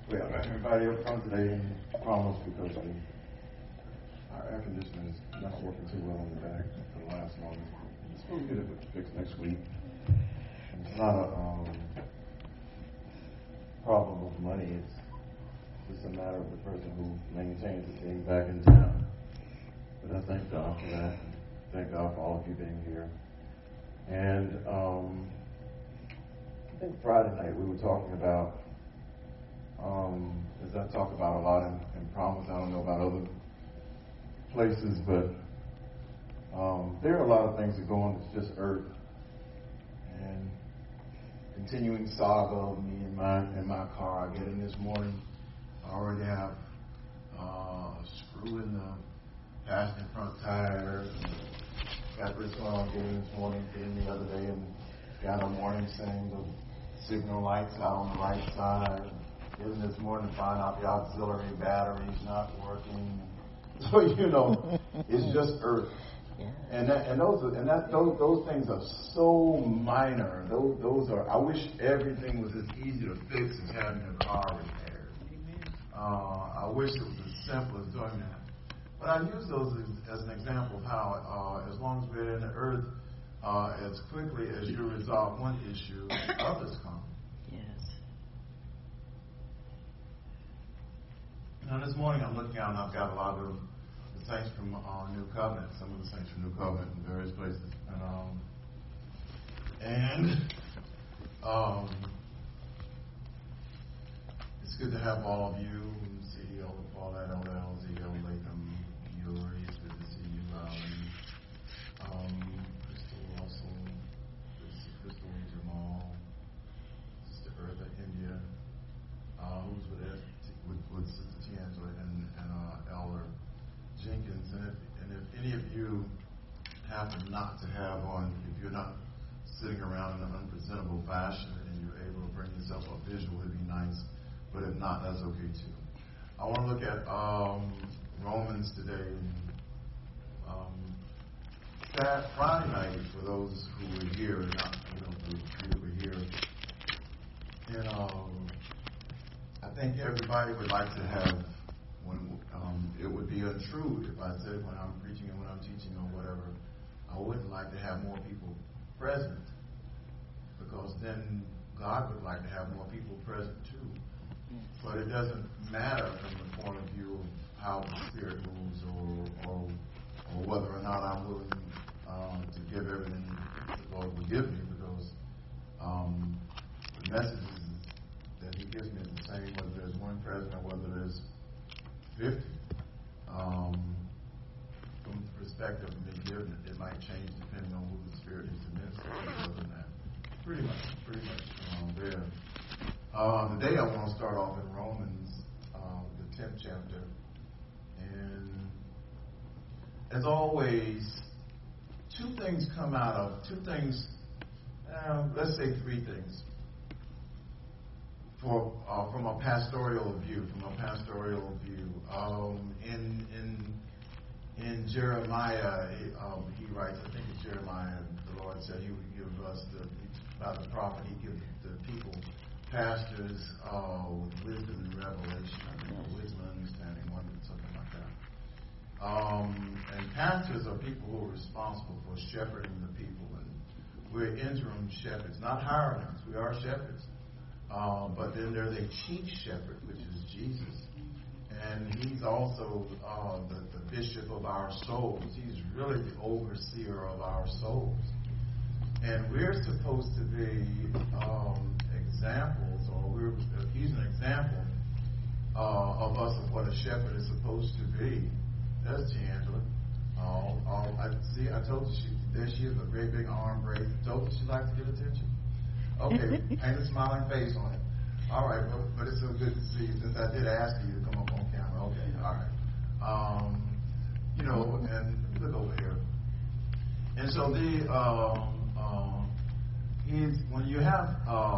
Well, everybody up front today promised because our air conditioning is not working too well in the back for the last month. It's supposed to get it fixed next week. It's not a problem of money. It's just a matter of the person who maintains it being back in town. But I thank God for that. Thank God for all of you being here. And I think Friday night we were talking about, as I talk about a lot in Promise, I don't know about other places, but there are a lot of things that go on that's just earth. And continuing saga of me in my car. I get in this morning, I already have a screw in the passenger front tire. Got this one getting this morning, getting the other day, and got a warning saying the signal lights out on the right side. Getting this morning, find out the auxiliary battery's not working. So it's just earth. Yeah. And those things are so minor. Those are. I wish everything was as easy to fix as having a car repaired. I wish it was as simple as doing that. But I use those as an example of how, as long as we're in the earth, as quickly as you resolve one issue, others come. Yes. Now this morning I'm looking out and I've got a lot of the saints from New Covenant, some of the saints from New Covenant in various places. And it's good to have all of you, CEO Paulette, LL, ZL, Latham, Yuri, it's good to see you, Crystal Russell, good to see Crystal and Jamal, Sister Eartha, India, who's with Sister Tiangela and Elder Jenkins. And if any of you happen not to have on, if you're not sitting around in an unpresentable fashion and you're able to bring yourself up visual, it'd be nice. But if not, that's okay too. I want to look at Romans today. Friday night, for those who were here, not who were here. And I think everybody would like to have. It would be untrue if I said when I'm preaching and when I'm teaching or whatever, I wouldn't like to have more people present, because then God would like to have more people present too. But it doesn't matter from the point of view of how the Spirit moves or whether or not I'm willing to give everything the Lord will give me, because the messages that He gives me is the same whether there's one present or whether there's 50. From the perspective of me giving it, it might change depending on who the Spirit is to minister to. Other than that, pretty much there. Today I want to start off in Romans, the 10th chapter. And as always, two things, let's say three things. From a pastoral view, in Jeremiah, he writes, I think it's Jeremiah, the Lord said He would give us, by the prophet, He'd give the people pastors with wisdom and revelation. I think wisdom and understanding, something like that. And pastors are people who are responsible for shepherding the people. And we're interim shepherds, not hirelings. We are shepherds. But then there's a chief shepherd, which is Jesus. And He's also the bishop of our souls. He's really the overseer of our souls. And we're supposed to be examples, He's an example of us of what a shepherd is supposed to be. That's Tiangela. I told you there she is, a great big arm brace. Told you she likes to get attention. Okay, paint a smiling face on it. All right, but it's so good to see you, since I did ask you to come up on camera. Okay, all right. And look over here. And so when you have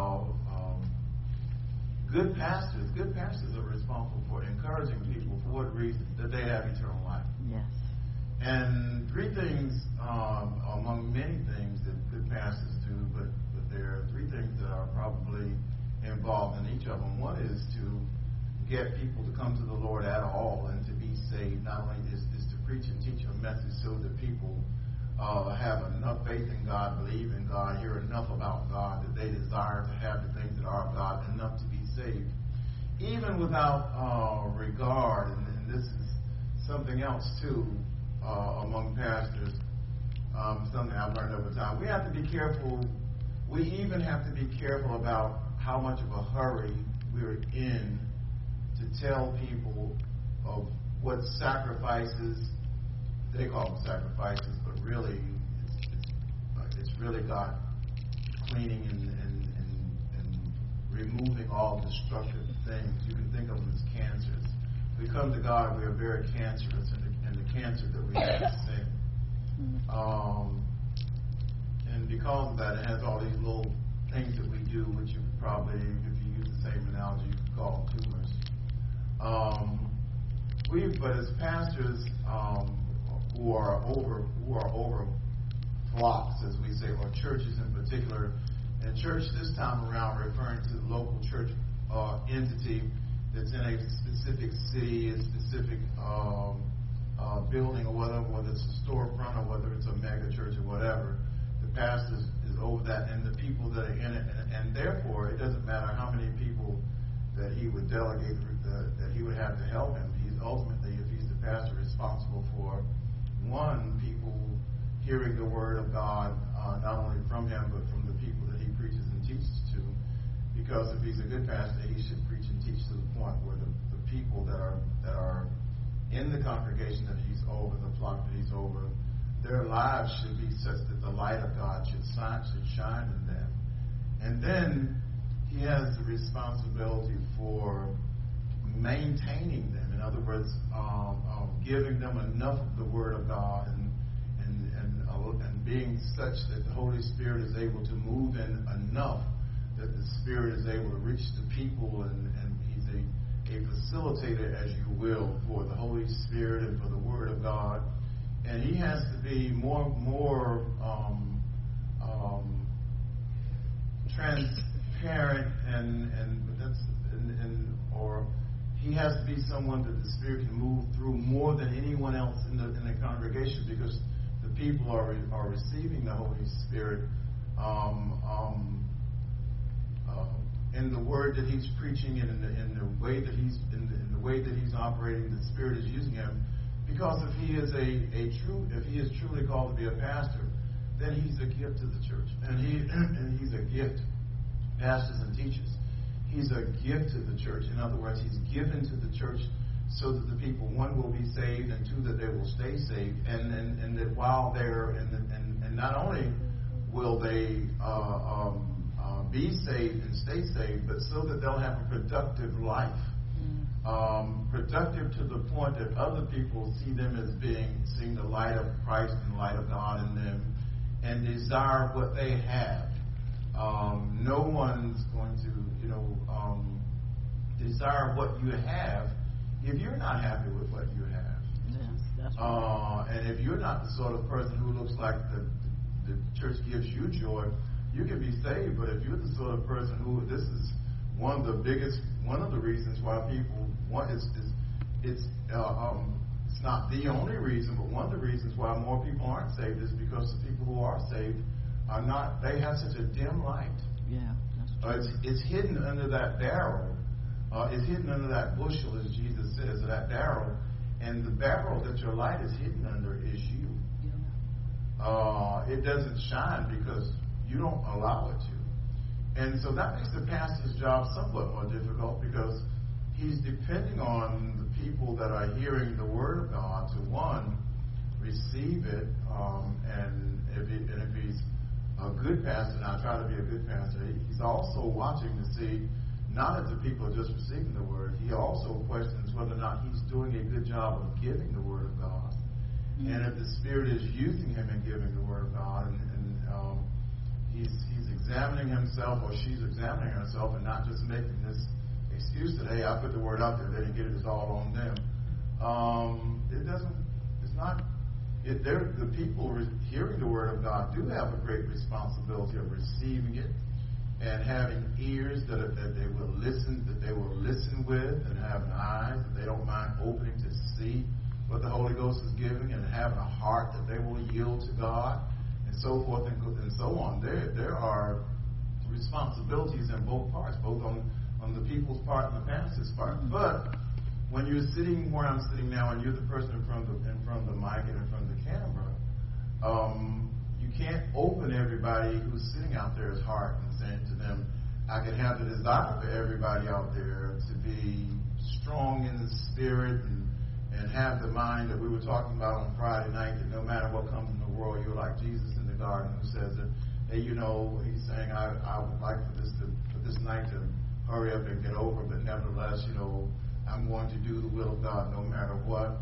good pastors are responsible for encouraging people for what reason? That they have eternal life. Yes. And three things, among many things that good pastors do, but there are three things that are probably involved in each of them. One is to get people to come to the Lord at all and to be saved. Not only is to preach and teach a message so that people have enough faith in God, believe in God, hear enough about God that they desire to have the things that are of God enough to be saved. Even without regard, and this is something else too among pastors, something I've learned over time. We have to be careful. We even have to be careful about how much of a hurry we're in to tell people of what sacrifices, they call them sacrifices, but really it's really God cleaning and removing all destructive things. You can think of them as cancers. We come to God, we are very cancerous, and the cancer that we have is sin. And because of that, it has all these little things that we do, which you probably, if you use the same analogy, you could call tumors. But as pastors who are over flocks, as we say, or churches in particular, and church this time around referring to the local church entity that's in a specific city, a specific building, or whether it's a storefront or whether it's a mega church or whatever. The pastor is over that, and the people that are in it, and therefore it doesn't matter how many people that he would delegate, that he would have to help him. He's ultimately, if he's the pastor, responsible for one, people hearing the word of God, not only from him but from the people that he preaches and teaches to. Because if he's a good pastor, he should preach and teach to the point where the people that are in the congregation that he's over, the flock that he's over, their lives should be such that the light of God should shine in them. And then he has the responsibility for maintaining them. In other words, giving them enough of the Word of God and being such that the Holy Spirit is able to move in enough that the Spirit is able to reach the people, and he's a facilitator, as you will, for the Holy Spirit and for the Word of God. And he has to be more transparent, or he has to be someone that the Spirit can move through more than anyone else in the congregation, because the people are receiving the Holy Spirit in the word that he's preaching, and in the way that he's operating. The Spirit is using him, because if he is truly called to be a pastor, then he's a gift to the church, and he's a gift. Pastors and teachers, he's a gift to the church. In other words, he's given to the church so that the people, one, will be saved, and two, that they will stay saved, and that while they're and not only will they be saved and stay saved, but so that they'll have a productive life, productive to the point that other people see them as seeing the light of Christ and the light of God in them, and desire what they have. No one's going to, desire what you have if you're not happy with what you have. Yes, that's right. And if you're not the sort of person who looks like the church gives you joy, you can be saved. But if you're the sort of person who, this is one of the reasons why people want, it's not the only reason, but one of the reasons why more people aren't saved is because the people who are saved are not, they have such a dim light. Yeah, that's true. It's hidden under that barrel. It's hidden under that bushel, as Jesus says, that barrel. And the barrel that your light is hidden under is you. Yeah. It doesn't shine because you don't allow it to. And so that makes the pastor's job somewhat more difficult, because he's depending on the people that are hearing the Word of God to, one, receive it, and if he's a good pastor, and I try to be a good pastor, he's also watching to see not that the people are just receiving the Word, he also questions whether or not he's doing a good job of giving the Word of God. Mm-hmm. And if the Spirit is using him in giving the Word of God, and he's examining himself, or she's examining herself, and not just making this excuse that, hey, I put the Word out there, they didn't get it, it's all on them. The people hearing the Word of God do have a great responsibility of receiving it and having ears that they will listen with, and having eyes that they don't mind opening to see what the Holy Ghost is giving, and having a heart that they will yield to God, and so forth and so on. There are responsibilities in both parts, both on the people's part and the pastor's part. But when you're sitting where I'm sitting now, and you're the person in front of the mic and in front of the camera, you can't open everybody who's sitting out there's heart and saying to them, I can have the desire for everybody out there to be strong in the spirit and have the mind that we were talking about on Friday night, that no matter what comes in the world, you're like Jesus in the garden, who says that, hey, he's saying, I would like for this night to hurry up and get over, but nevertheless, I'm going to do the will of God no matter what.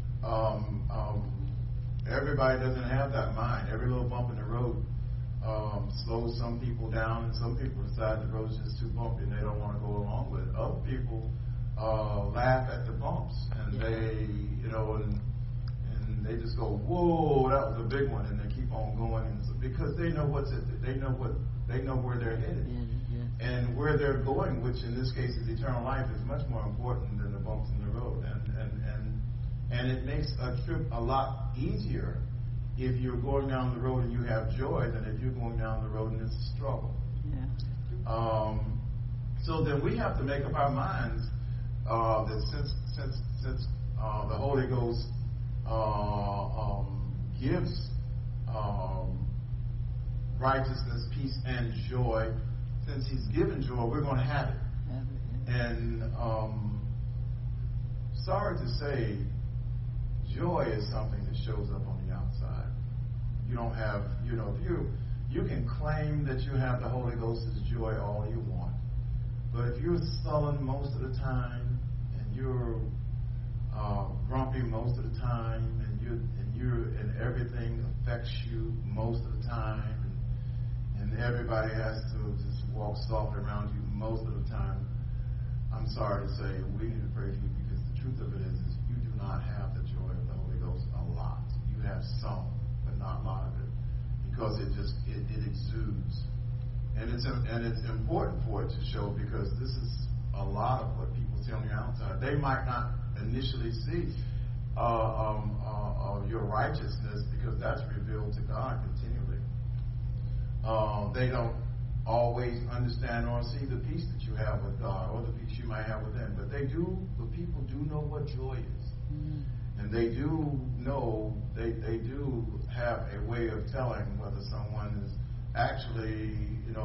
Everybody doesn't have that mind. Every little bump in the road slows some people down, and some people decide the road's just too bumpy and they don't want to go along with it. Other people laugh at the bumps, and they, and they just go, "Whoa, that was a big one," and they keep on going, and so, because they know they know where they're headed, and where they're going, which in this case is eternal life, is much more important than the bumps in the road, and it makes a trip a lot easier if you're going down the road and you have joy than if you're going down the road and it's a struggle. Yeah. So then we have to make up our minds that since the Holy Ghost gives righteousness, peace, and joy, since He's given joy, we're going to have it. And sorry to say, joy is something that shows up on the outside. You don't have, you can claim that you have the Holy Ghost's joy all you want, but if you're sullen most of the time, and you're grumpy most of the time, and everything affects you most of the time, and everybody has to just walk softly around you most of the time, I'm sorry to say, we need to pray for you, because the truth of it is you do not have the joy of the Holy Ghost a lot. You have some, but not a lot of it, because it exudes, and it's important for it to show, because this is a lot of what people see on the outside. They might not initially see your righteousness, because that's revealed to God continually. They don't always understand or see the peace that you have with God, or the peace you might have with them, but people do know what joy is. And they do know, they do have a way of telling whether someone is actually,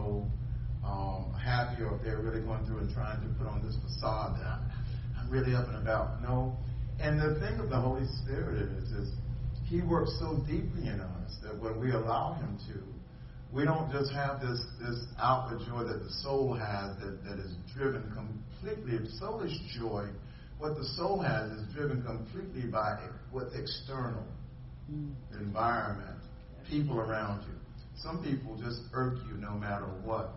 happy, or if they're really going through and trying to put on this facade that I'm really up and about. No. And the thing of the Holy Spirit is He works so deeply in us that when we allow Him to, we don't just have this outward joy that the soul has that is driven completely. Soulish joy, what the soul has, is driven completely by what's external, environment, people around you. Some people just irk you no matter what.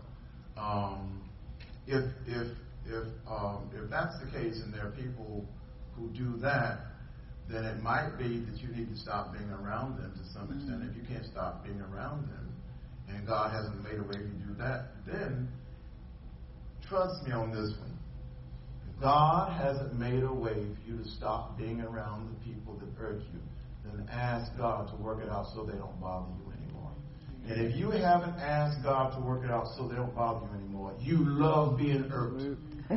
If that's the case, and there are people who do that, then it might be that you need to stop being around them to some extent. If you can't stop being around them, and God hasn't made a way to do that, then trust me on this one. If God hasn't made a way for you to stop being around the people that irk you, then ask God to work it out so they don't bother you anymore. And if you haven't asked God to work it out so they don't bother you anymore, you love being irked.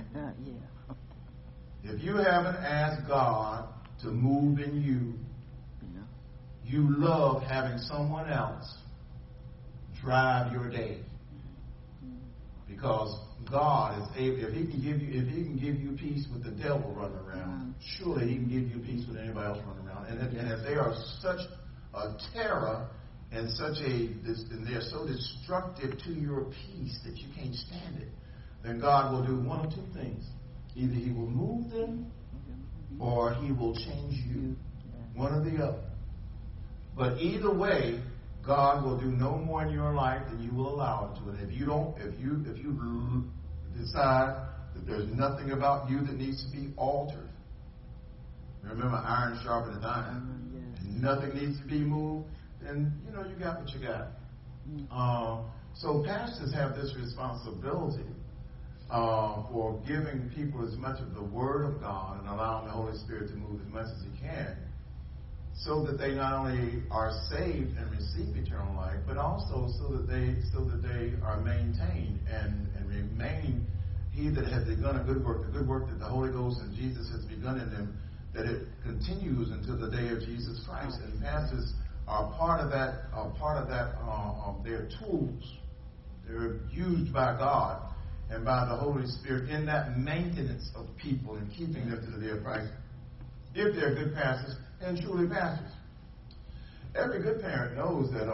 If you haven't asked God to move in you, you love having someone else drive your day, because God is able. If He can give you peace with the devil running around, surely He can give you peace with anybody else running around. And if they are such a terror and and they're so destructive to your peace that you can't stand it, then God will do one of two things: either He will move them, or He will change you, one or the other. But either way, God will do no more in your life than you will allow Him to. And if you decide that there's nothing about you that needs to be altered, remember, iron sharpeneth iron, and nothing needs to be moved, then you got what you got. So pastors have this responsibility for giving people as much of the Word of God and allowing the Holy Spirit to move as much as He can, so that they not only are saved and receive eternal life, but also so that they are maintained and remain. He that has begun a good work, the good work that the Holy Ghost and Jesus has begun in them, that it continues until the day of Jesus Christ. And pastors are part of that. They're tools. They're used by God and by the Holy Spirit in that maintenance of people and keeping them to the day of Christ, if they're good pastors and truly pastors. Every good parent knows that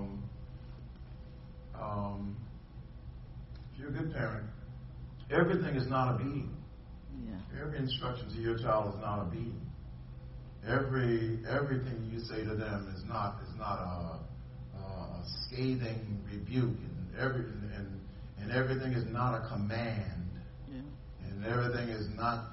if you're a good parent, everything is not a beating. Yeah. Every instruction to your child is not a beating. Everything you say to them is not a scathing rebuke, and everything is not a command, and everything is not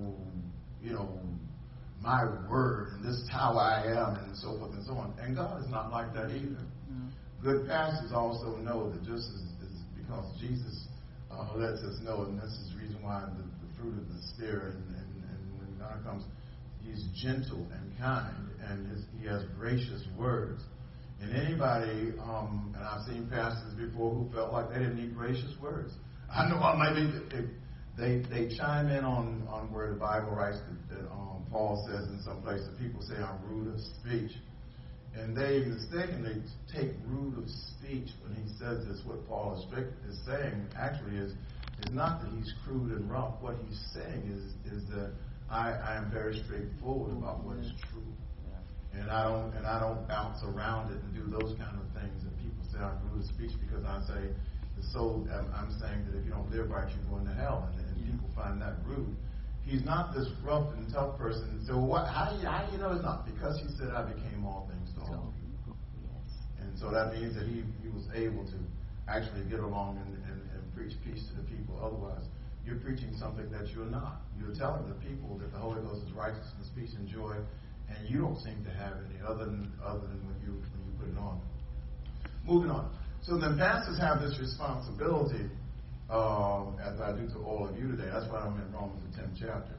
my word, and this is how I am, and so forth and so on. And God is not like that either. Good pastors also know that just as because Jesus lets us know, and this is the reason why the fruit of the Spirit, and when God comes, He's gentle and kind, and He has gracious words. And anybody, and I've seen pastors before who felt like they didn't need gracious words. I know they chime in on where the Bible writes that Paul says in some places that people say I'm rude of speech. And they mistakenly take rude of speech when he says this. What Paul is saying actually is not that he's crude and rough. What he's saying is that I am very straightforward about what is true. And I don't bounce around it and do those kind of things that people say I'm rude of speech, because I say I'm saying that if you don't live right, you're going to hell, and people find that rude. He's not this rough and tough person. So how do you know it's not? Because he said I became all things to all people. And so that means that he was able to actually get along and preach peace to the people. Otherwise, you're preaching something that you're not. You're telling the people that the Holy Ghost is righteousness, peace, and joy, and you don't seem to have any other than when you put it on. Moving on. So then pastors have this responsibility, as I do to all of you today. That's why I'm in Romans the 10th chapter.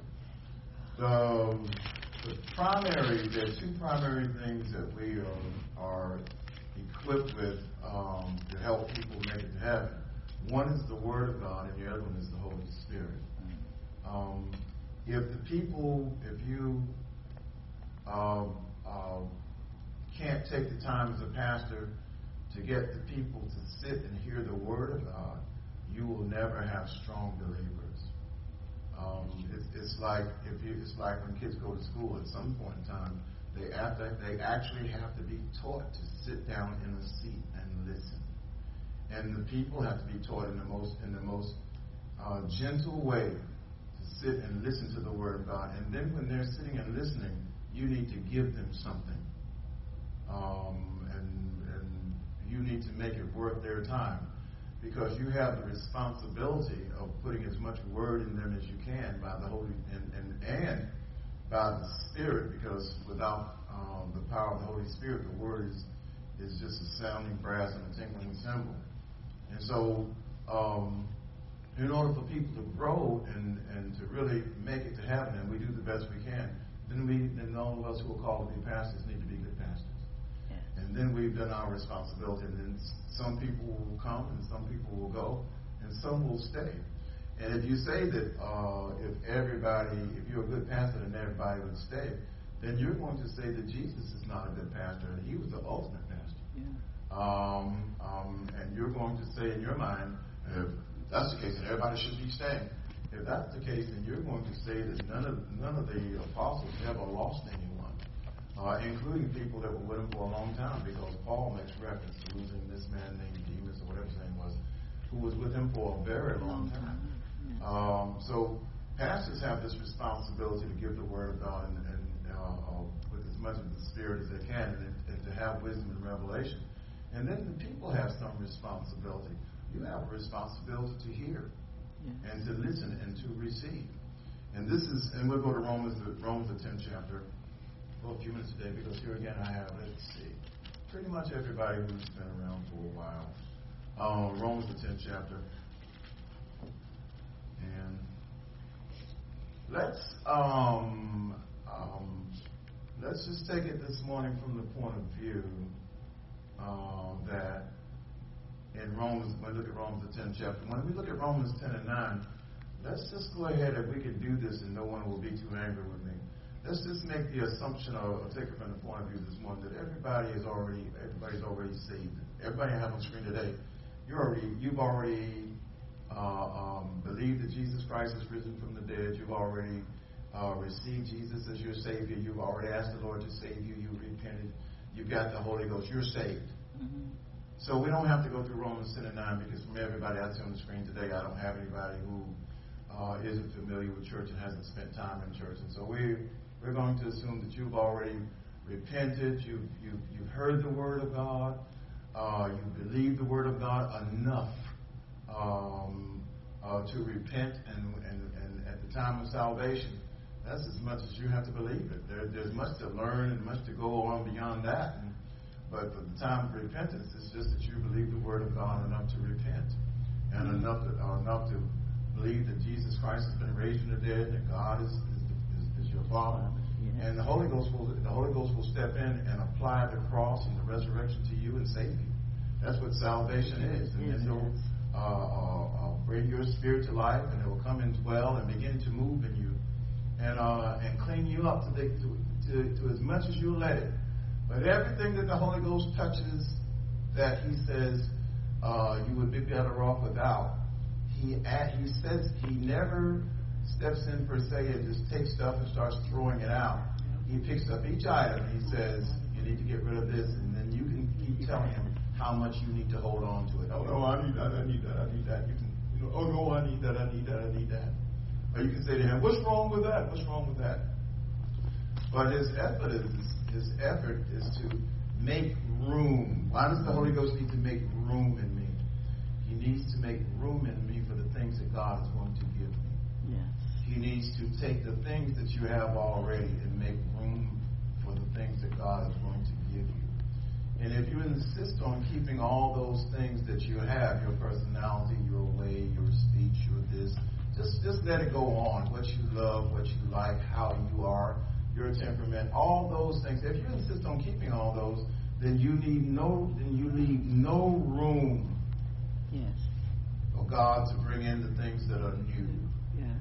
There are two primary things that we are equipped with to help people make it to heaven. One is the Word of God, and the other one is the Holy Spirit. If you can't take the time as a pastor to get the people to sit and hear the Word of God, you will never have strong believers. It's like when kids go to school. At some point in time, they actually have to be taught to sit down in a seat and listen. And the people have to be taught in the most gentle way to sit and listen to the Word of God. And then when they're sitting and listening, you need to give them something. And you need to make it worth their time, because you have the responsibility of putting as much word in them as you can by the Holy and by the Spirit, because without the power of the Holy Spirit, the Word is just a sounding brass and a tinkling cymbal. And so, in order for people to grow and to really make it to heaven, and we do the best we can, then all of us who are called to be pastors need to be good pastors. Yes. And then we've done our responsibility, and then some people will come, and some people will go, and some will stay. And if you say that if you're a good pastor and everybody would stay, then you're going to say that Jesus is not a good pastor, and he was the ultimate pastor. Yeah. And you're going to say in your mind, if that's the case, then everybody should be staying. If that's the case, then you're going to say that none of the apostles ever lost anyone, including people that were with him for a long time, because Paul makes reference to losing this man named Demas, or whatever his name was, who was with him for a very long time. So pastors have this responsibility to give the Word of God and with as much of the Spirit as they can, and to have wisdom and revelation. And then the people have some responsibility. You have a responsibility to hear, and to listen, and to receive. And we'll go to Romans the 10th chapter for a few minutes today, because here again I have, let's see, pretty much everybody who's been around for a while. Romans the 10th chapter. And let's just take it this morning from the point of view that in Romans, when we look at Romans the 10th chapter, when we look at Romans 10 and 9, let's just go ahead, if we can do this and no one will be too angry with me. Let's just make the assumption, or take it from the point of view this morning, that everybody's already saved. Everybody I have on screen today, you've already believed that Jesus Christ is risen from the dead. You've already received Jesus as your Savior. You've already asked the Lord to save you. You've repented. You've got the Holy Ghost. You're saved. Mm-hmm. So we don't have to go through Romans 10 and 9, because from everybody I see on the screen today, I don't have anybody who isn't familiar with church and hasn't spent time in church. And so we're going to assume that you've already repented. You've heard the Word of God. You believe the Word of God enough to repent, and at the time of salvation, that's as much as you have to believe it. There's much to learn and much to go on beyond that. But for the time of repentance, it's just that you believe the Word of God enough to repent, and enough to believe that Jesus Christ has been raised from the dead, that God is your Father, and the Holy Ghost will step in and apply the cross and the resurrection to you and save you. That's what salvation is. And then He'll bring your spirit to life, and it will come and dwell and begin to move in you, and clean you up to as much as you let it. But everything that the Holy Ghost touches, that He says you would be better off without, He says He never steps in per se and just takes stuff and starts throwing it out. He picks up each item. He says, you need to get rid of this, and then you can keep telling Him how much you need to hold on to it. Oh no, I need that. You can, oh no, I need that. Or you can say to Him, what's wrong with that? What's wrong with that? But His effort is to make room. Why does the Holy Ghost need to make room in me? He needs to make room in me for the things that God is going to give me. Yes. He needs to take the things that you have already and make room for the things that God is going to give you. And if you insist on keeping all those things that you have, your personality, your way, your speech, your this, just let it go on. What you love, what you like, how you are, your temperament, all those things. If you insist on keeping all those, then you leave no room for God to bring in the things that are new. Yes.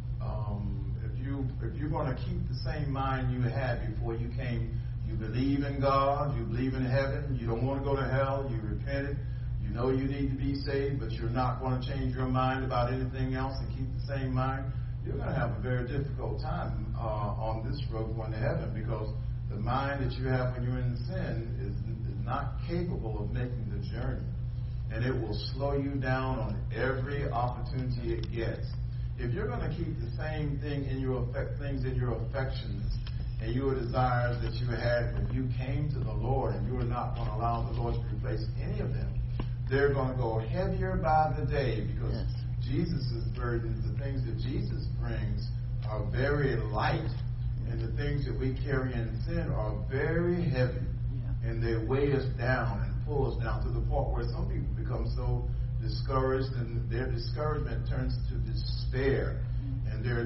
If you're going to keep the same mind you had before you came, you believe in God, you believe in heaven, you don't want to go to hell, you repented, you know you need to be saved, but you're not going to change your mind about anything else and keep the same mind, you're going to have a very difficult time on this road going to heaven, because the mind that you have when you're in sin is not capable of making the journey. And it will slow you down on every opportunity it gets. If you're going to keep the same things in your affections and your desires that you had when you came to the Lord, and you are not going to allow the Lord to replace any of them, they're going to go heavier by the day, because Jesus' burdens, the things that Jesus brings, are very light, and the things that we carry in sin are very heavy, and they weigh us down and pull us down to the point where some people become so discouraged, and their discouragement turns to despair, and their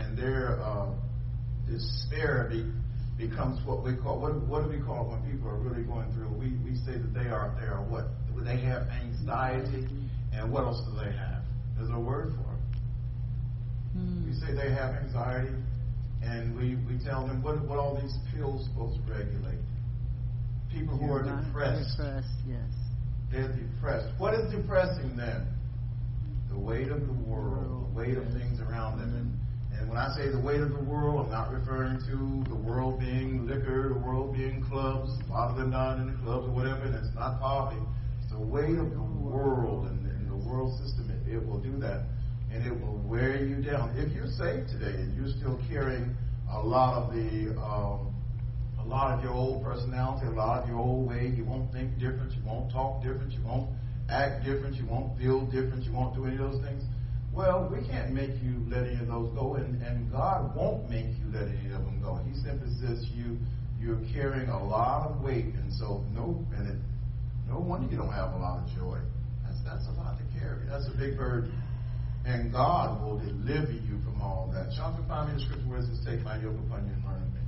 despair becomes what we call, what do we call it when people are really going through? We say that they are what? They have anxiety, and what else do they have? There's a word for it. We say they have anxiety, and we tell them what all these pills supposed to regulate. People who are depressed. They're depressed. What is depressing them? The weight of the world, the weight of things around them. And when I say the weight of the world, I'm not referring to the world being liquor, the world being clubs, a lot of them down in the clubs or whatever, and it's not poverty. It's the weight of the world and the world system. It will do that, and it will wear you down. If you're saved today and you're still carrying a lot of your old personality, a lot of your old way, you won't think different, you won't talk different, you won't act different, you won't feel different, you won't do any of those things. Well, we can't make you let any of those go, and God won't make you let any of them go. He simply says you're carrying a lot of weight, and so no wonder you don't have a lot of joy. That's a lot to carry. That's a big burden. And God will deliver you from all that. Jonathan, find me the scripture where it says, take my yoke upon you and learn of me.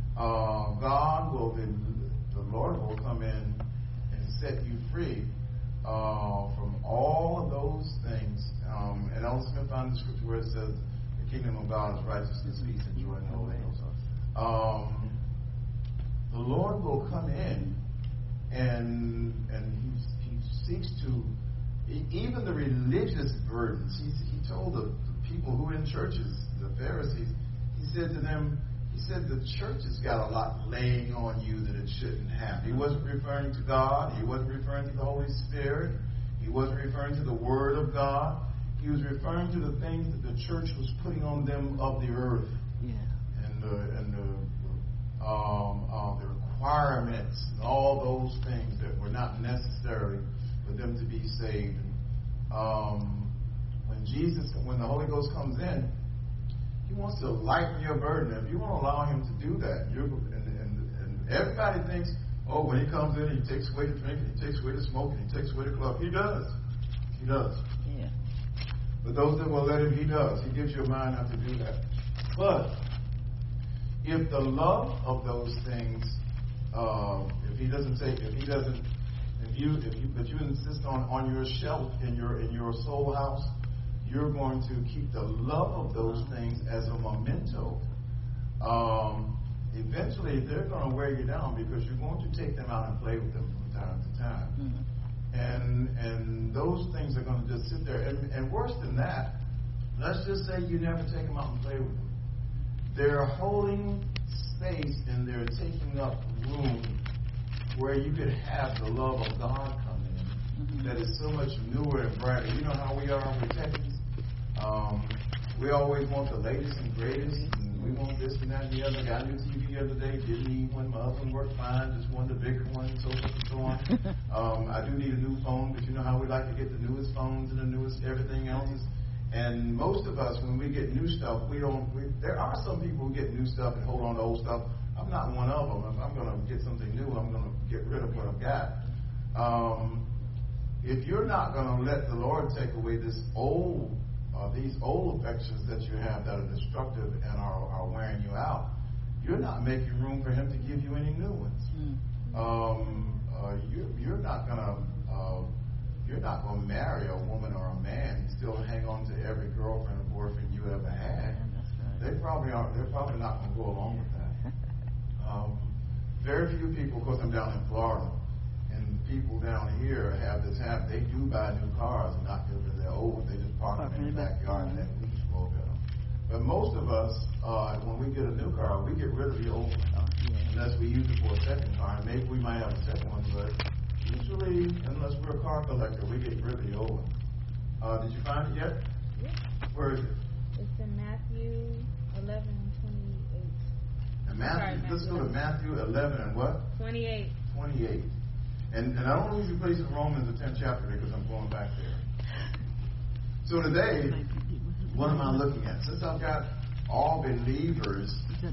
The Lord will come in and set you free from all of those things. And also find the scripture where it says, the kingdom of God is righteousness, peace, and joy in the Holy Ghost. The Lord will come in and he seeks to, even the religious burdens. He told the people who were in churches, the Pharisees, he said to them, he said the church has got a lot laying on you that it shouldn't have. He wasn't referring to God. He wasn't referring to the Holy Spirit. He wasn't referring to the Word of God. He was referring to the things that the church was putting on them of the earth. Yeah. And the requirements and all those things that were not necessary for them to be saved. When the Holy Ghost comes in, He wants to lighten your burden. If you won't allow Him to do that, and everybody thinks, oh, when He comes in, He takes away the drinking, He takes away the smoking, He takes away the club. He does. He does. Yeah. But those that will let Him, He does. He gives you a mind not to do that. But if the love of those things, but you insist on your shelf in your soul house, you're going to keep the love of those things as a memento. Eventually, they're going to wear you down because you're going to take them out and play with them from time to time. Mm-hmm. And those things are going to just sit there. And worse than that, let's just say you never take them out and play with them. They're holding space and they're taking up room where you could have the love of God come in. Mm-hmm. That is so much newer and brighter. You know how we are with techies? We always want the latest and greatest, and we want this and that and the other. Got a new TV the other day, didn't need one. My other one worked fine, just wanted a bigger one, so forth and so on. I do need a new phone, but you know how we like to get the newest phones and the newest everything else. And most of us, when we get new stuff, there are some people who get new stuff and hold on to old stuff. I'm not one of them. If I'm going to get something new, I'm going to get rid of what I've got. If you're not going to let the Lord take away these old affections that you have that are destructive and are wearing you out, you're not making room for Him to give you any new ones. You're not going to marry a woman or a man and still hang on to every girlfriend or boyfriend you ever had. They're probably not going to go along with that. Very few people, of course, I'm down in Florida, and people down here have this habit. They do buy new cars and not because they're old. They just park them in the backyard and let weeds grow at them. But most of us, when we get a new car, we get rid of the old one, unless we use it for a second car. And maybe we might have a second one, but usually, unless we're a car collector, we get rid of the old one. Did you find it yet? Yeah. Where is it? It's in Matthew 11:28. Let's go to Matthew 11 and what? 28. 28. And I don't lose your place in Romans, the 10th chapter, because I'm going back there. So today, what am I looking at? Since I've got all believers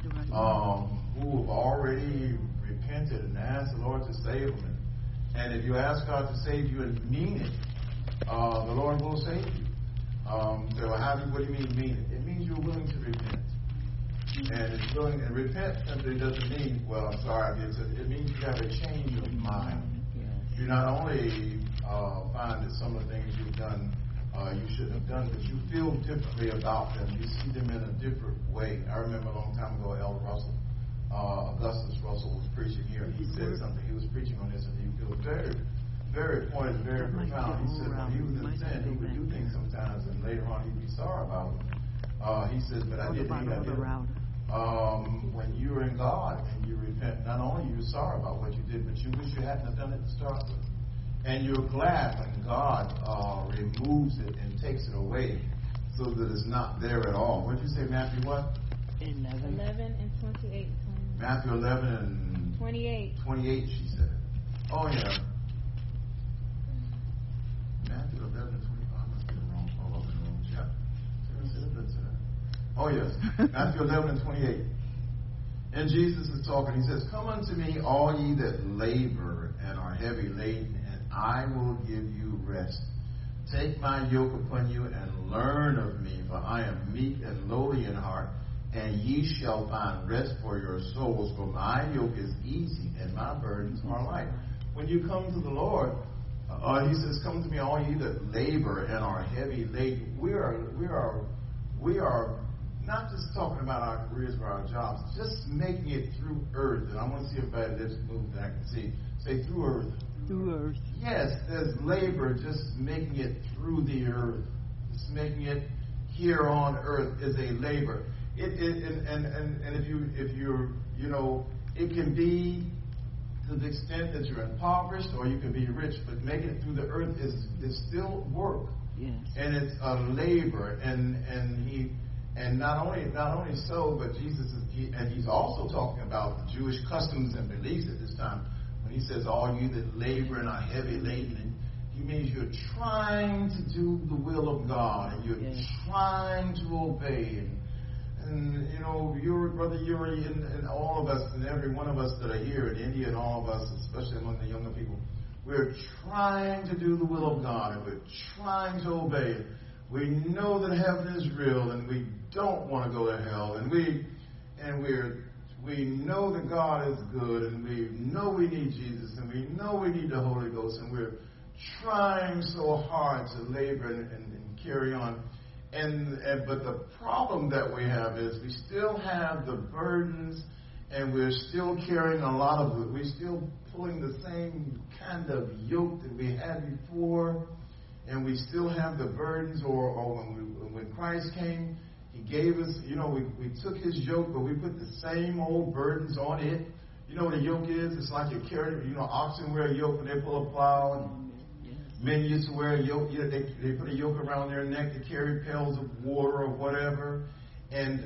who have already repented and asked the Lord to save them, and if you ask God to save you and mean it, the Lord will save you. So what do you mean it? It means you're willing to repent. And repent simply doesn't mean, well, I'm sorry, it means you have a change of mind. You not only find that some of the things you've done you shouldn't have done, but you feel differently about them. You see them in a different way. I remember a long time ago, Elder Russell, Augustus Russell was preaching here. He said something. He was preaching on this, and he was very, very pointed, very profound. He said when he was in sin, he would do things sometimes, and later on he'd be sorry about it. He says, but I didn't need that. When you're in God and you repent, not only are you sorry about what you did, but you wish you hadn't have done it to start with. And you're glad when God removes it and takes it away so that it's not there at all. What did you say, Matthew what? 11 and 28. Matthew 11 and 28. 28, she said. Oh, yeah. Matthew 11 and 25. I must be in the wrong chapter. Oh, yes. Matthew 11 and 28. And Jesus is talking. He says, come unto me, all ye that labor and are heavy laden, and I will give you rest. Take my yoke upon you and learn of me, for I am meek and lowly in heart, and ye shall find rest for your souls. For my yoke is easy and my burdens are light. When you come to the Lord, he says, "Come to me, all ye that labor and are heavy laden." We are not just talking about our careers or our jobs, just making it through earth. And I want to see everybody that's moved that I can see. Say through earth. Through earth. Yes, there's labor just making it through the earth. Just making it here on earth is a labor. And if you're it can be to the extent that you're impoverished or you can be rich, but making it through the earth is still work. Yes. And it's a labor, and not only so, but he's also talking about the Jewish customs and beliefs at this time. When he says, "All you that labor and are heavy laden," he means you're trying to do the will of God, and you're trying to obey. And your brother Yuri and all of us, and every one of us that are here in India, and all of us, especially among the younger people, we're trying to do the will of God, and we're trying to obey it. We know that heaven is real, and we don't want to go to hell, and we know that God is good, and we know we need Jesus, and we know we need the Holy Ghost, and we're trying so hard to labor and carry on. But the problem that we have is we still have the burdens, and we're still carrying a lot of it. We're still pulling the same kind of yoke that we had before, and we still have the burdens. Or when Christ came, He gave us, we took His yoke, but we put the same old burdens on it. You know what a yoke is? It's like you carry, oxen wear a yoke when they pull a plow, and men used to wear a yoke. They put a yoke around their neck to carry pails of water or whatever. And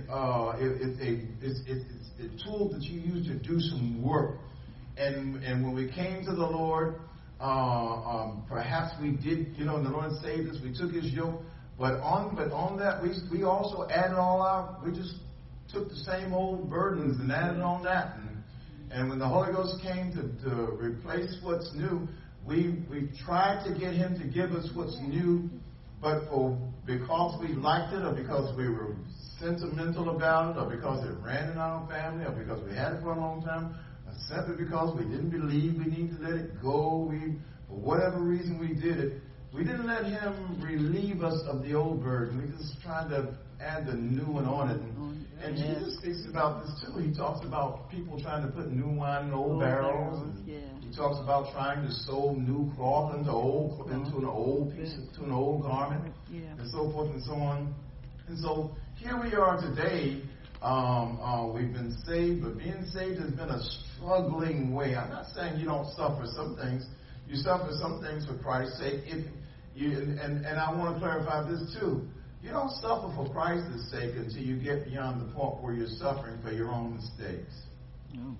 it's a tool that you use to do some work. And when we came to the Lord, perhaps we did, and the Lord saved us. We took His yoke. But on that, we also added all our, we just took the same old burdens and added on that. And when the Holy Ghost came to replace what's new, we tried to get Him to give us what's new, but because we liked it, or because we were sentimental about it, or because it ran in our family, or because we had it for a long time, or simply because we didn't believe we needed to let it go, for whatever reason we did it, we didn't let Him relieve us of the old burden. We just tried to add the new one on it. And Jesus speaks about this too. He talks about people trying to put new wine in old barrels. He talks about trying to sew new cloth into an old garment, and so forth and so on. And so here we are today. We've been saved, but being saved has been a struggling way. I'm not saying you don't suffer some things. You suffer some things for Christ's sake. And I want to clarify this too. You don't suffer for Christ's sake until you get beyond the point where you're suffering for your own mistakes. No.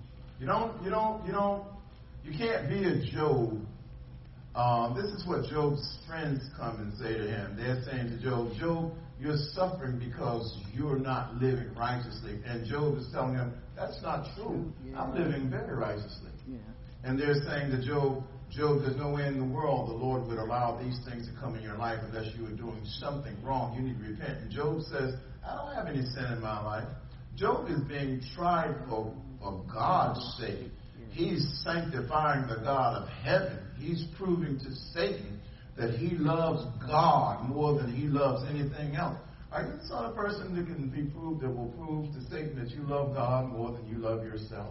You can't be a Job. This is what Job's friends come and say to him. They're saying to Job, you're suffering because you're not living righteously. And Job is telling them, that's not true. I'm living very righteously. Yeah. And they're saying to Job, there's no way in the world the Lord would allow these things to come in your life unless you were doing something wrong. You need to repent. And Job says, I don't have any sin in my life. Job is being tried for God's sake. He's sanctifying the God of heaven. He's proving to Satan that he loves God more than he loves anything else. Are you the sort of person that will prove to Satan that you love God more than you love yourself?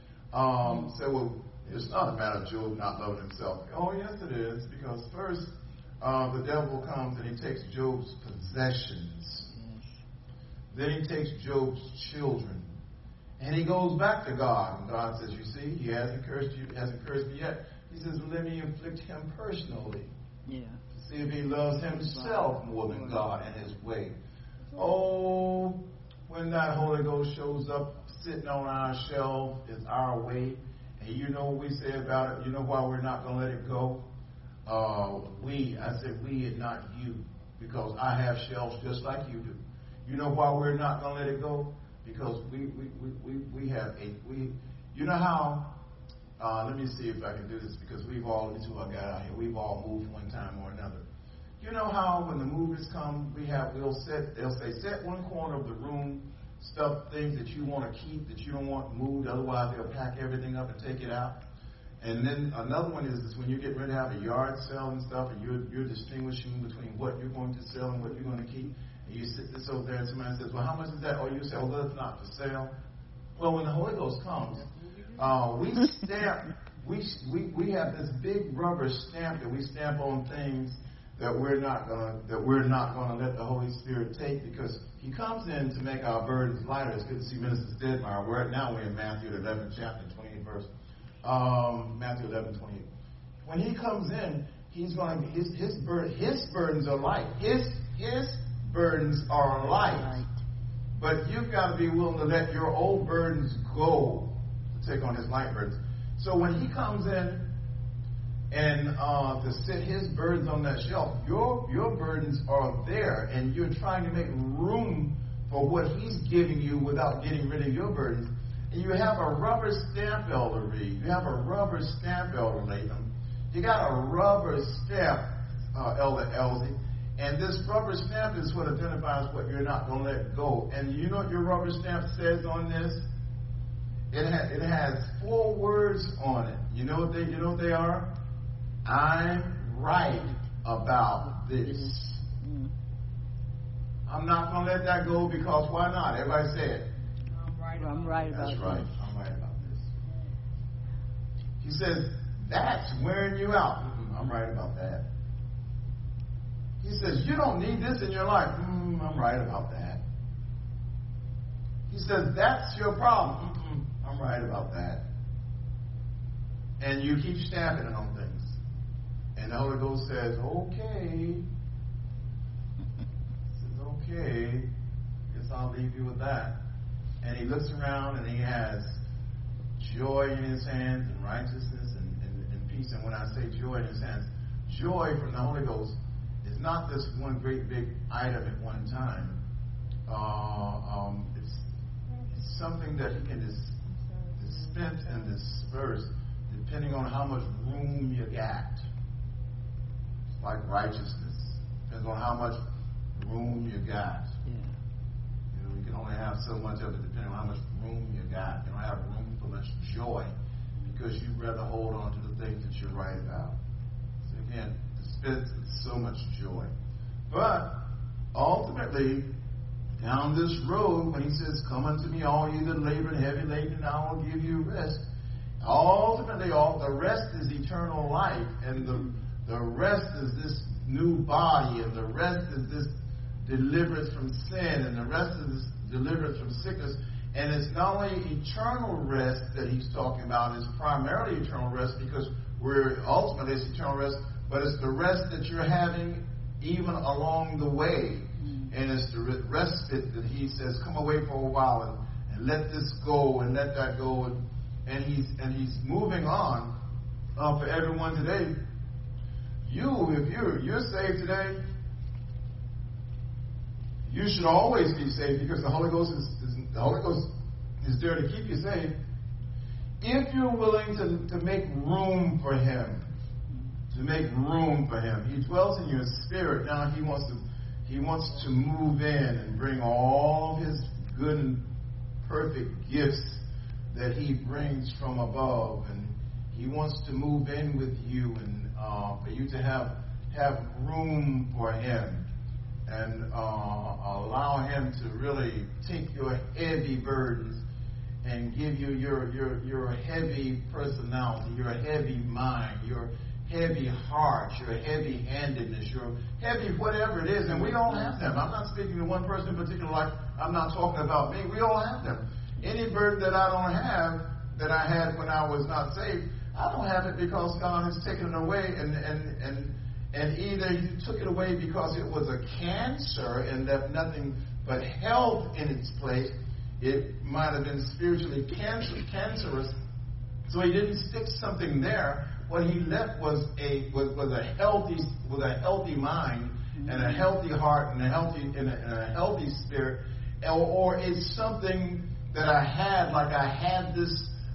It's not a matter of Job not loving himself. Oh, yes, it is. Because first, the devil comes and he takes Job's possessions. Then he takes Job's children. And he goes back to God. And God says, you see, he hasn't cursed you, hasn't cursed me yet. He says, let me afflict him personally. Yeah. To see if he loves himself more than God and his way. Oh, when that Holy Ghost shows up sitting on our shelf, is our way. And you know what we say about it? You know why we're not going to let it go? I said we and not you. Because I have shelves just like you do. You know why we're not going to let it go? Because we have you know how, let me see if I can do this, because we've all got out here, we've all moved one time or another. You know how when the movies come, they'll say, set one corner of the room, stuff things that you want to keep, that you don't want moved, otherwise they'll pack everything up and take it out. And then another one is when you're getting ready to have a yard sale and stuff, and you're distinguishing between what you're going to sell and what you're going to keep. And you sit this over there, and somebody says, well, how much is that? Or you say, oh, that's not for sale. Well, when the Holy Ghost comes, we stamp. We have this big rubber stamp that we stamp on things that we're not gonna let the Holy Spirit take, because He comes in to make our burdens lighter. It's good to see Minister Stedmeyer. We're in Matthew 11, chapter 28 verse. Matthew 11, 28. When He comes in, He's going to his burdens are light. His burdens are light. But you've got to be willing to let your old burdens go to take on His light burdens. So when He comes in and to sit His burdens on that shelf, your burdens are there, and you're trying to make room for what He's giving you without getting rid of your burdens. And you have a rubber stamp, Elder Reed. You have a rubber stamp, Elder Latham. You got a rubber stamp, Elder Elsie. And this rubber stamp is what identifies what you're not going to let go. And you know what your rubber stamp says on this? It has 4 words on it. You know what they are? I'm right about this. I'm not going to let that go, because why not? Everybody say it. I'm right about That's this. right. I'm right about this. He says, that's wearing you out. I'm right about that. He says, you don't need this in your life. I'm right about that. He says, that's your problem. I'm right about that. And you keep stamping it on things. And the Holy Ghost says, okay. He says, okay. Guess I'll leave you with that. And He looks around and He has joy in His hands and righteousness and peace. And when I say joy in His hands, joy from the Holy Ghost is not this one great big item at one time. It's something that He can dispense and disperse depending on how much room you got. It's like righteousness. Depends on how much room you got. You can only have so much of it depending on how much room you got. You don't have room for much joy because you'd rather hold on to the things that you're right about. So again, dispense with so much joy. But ultimately, down this road, when He says, come unto me, all ye that labor and heavy laden, and I will give you rest. Ultimately, the rest is eternal life, and the rest is this new body, and the rest is this deliverance from sin, and the rest is this deliverance from sickness. And it's not only eternal rest that He's talking about, it's primarily eternal rest, because ultimately it's eternal rest, but it's the rest that you're having even along the way. And it's the respite that He says, come away for a while and let this go and let that go. And he's moving on for everyone today. If you're saved today, you should always be saved, because the Holy Ghost is there to keep you saved. If you're willing to make room for Him, He dwells in your spirit. Now He wants to move in and bring all of His good and perfect gifts that He brings from above, and He wants to move in with you, and for you to have room for Him, and allow Him to really take your heavy burdens and give you your heavy personality, your heavy mind, your heavy heart, your heavy-handedness, your heavy whatever it is. And we all have them. I'm not speaking to one person in particular, like I'm not talking about me. We all have them. Any burden that I don't have, that I had when I was not saved, I don't have it because God has taken it away, and either He took it away because it was a cancer and left nothing but health in its place. It might have been spiritually cancerous, so He didn't stick something there. What He left was a healthy mind and a healthy heart and a healthy spirit, or it's something that I had, like I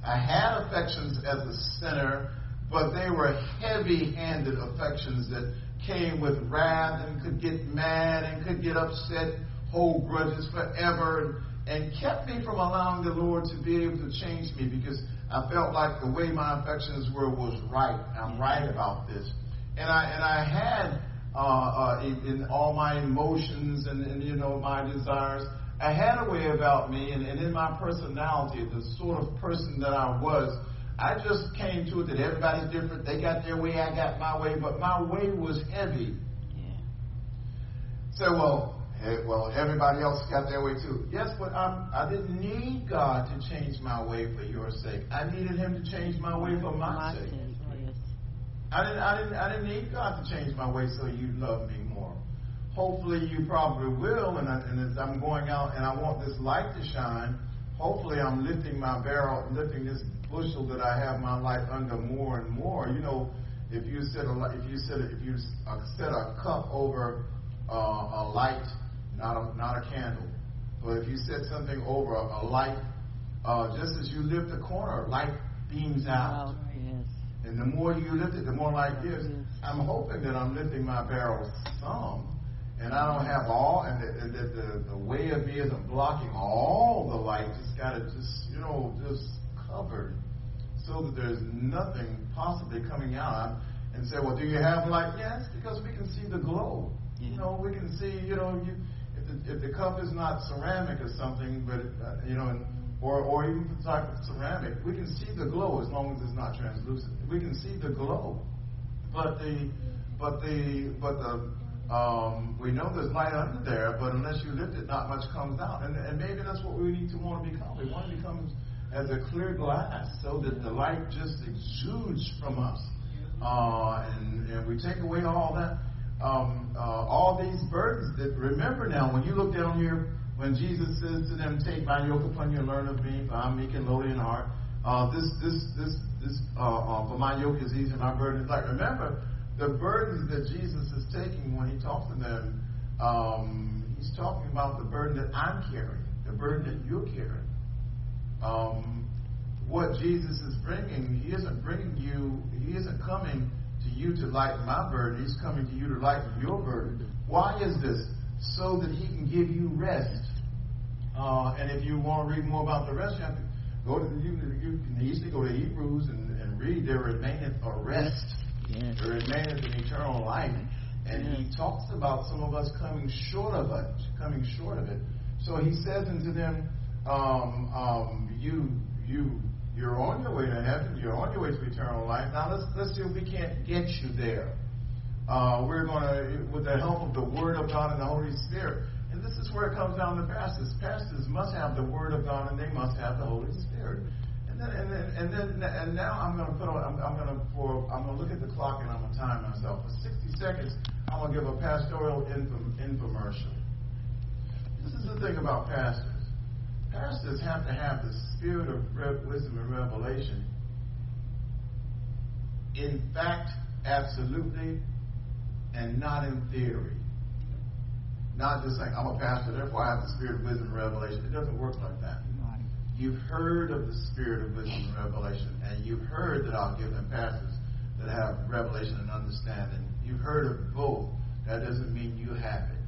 had affections as a sinner, but they were heavy-handed affections came with wrath and could get mad and could get upset, hold grudges forever, and kept me from allowing the Lord to be able to change me, because I felt like the way my affections were was right. I'm right about this. And I had in all my emotions and my desires, I had a way about me, and in my personality, the sort of person that I was, I just came to it that everybody's different. They got their way, I got my way, but my way was heavy. Yeah. So, well, everybody else got their way too. Yes, but I didn't need God to change my way for your sake. I needed Him to change my way for my sake. Yes. I didn't need God to change my way so you love me more. Hopefully you probably will, and as I'm going out and I want this light to shine, hopefully I'm lifting my barrel, lifting this bushel that I have my light under more and more. If you set a cup over a light, not a candle, but if you set something over a light, just as you lift a corner, light beams out. Yes. And the more you lift it, the more light gives. Yes. I'm hoping that I'm lifting my barrel some, and I don't have all, and that the way of me isn't blocking all the light. Just got it, just covered, so that there's nothing possibly coming out. And say, well, do you have light? Yes, because we can see the glow. Yeah. We can see, if the cup is not ceramic or something, but or even the type of ceramic, we can see the glow as long as it's not translucent. We can see the glow, but we know there's light under there, but unless you lift it, not much comes out. And maybe that's what we need to want to become. We want to become as a clear glass, so that the light just exudes from us, and we take away all that. All these burdens that, remember now, when you look down here, when Jesus says to them, take my yoke upon you and learn of me, for I'm meek and lowly in heart. For my yoke is easy and my burden is light. Remember, the burdens that Jesus is taking when he talks to them, he's talking about the burden that I'm carrying, the burden that you're carrying. What Jesus is bringing, he isn't coming to you to lighten my burden. He's coming to you to lighten your burden. Why is this? So that he can give you rest. And if you want to read more about the rest, you have to go to you can easily go to Hebrews and read. There remaineth a rest. Yes. There remaineth an eternal life. And he talks about some of us coming short of it. So he says unto them, you're on your way to heaven. You're on your way to eternal life. Now let's see if we can't get you there. We're going to, with the help of the Word of God and the Holy Spirit. And this is where it comes down to pastors. Pastors must have the Word of God and they must have the Holy Spirit. And now I'm going to look at the clock and I'm going to time myself. For 60 seconds, I'm going to give a pastoral infomercial. This is the thing about pastors. Pastors have to have the spirit of wisdom and revelation. In fact, absolutely, and not in theory. Not just saying, I'm a pastor, therefore I have the spirit of wisdom and revelation. It doesn't work like that. Right. You've heard of the spirit of wisdom and revelation, and you've heard that I'll give them pastors that have revelation and understanding. You've heard of both. That doesn't mean you have it.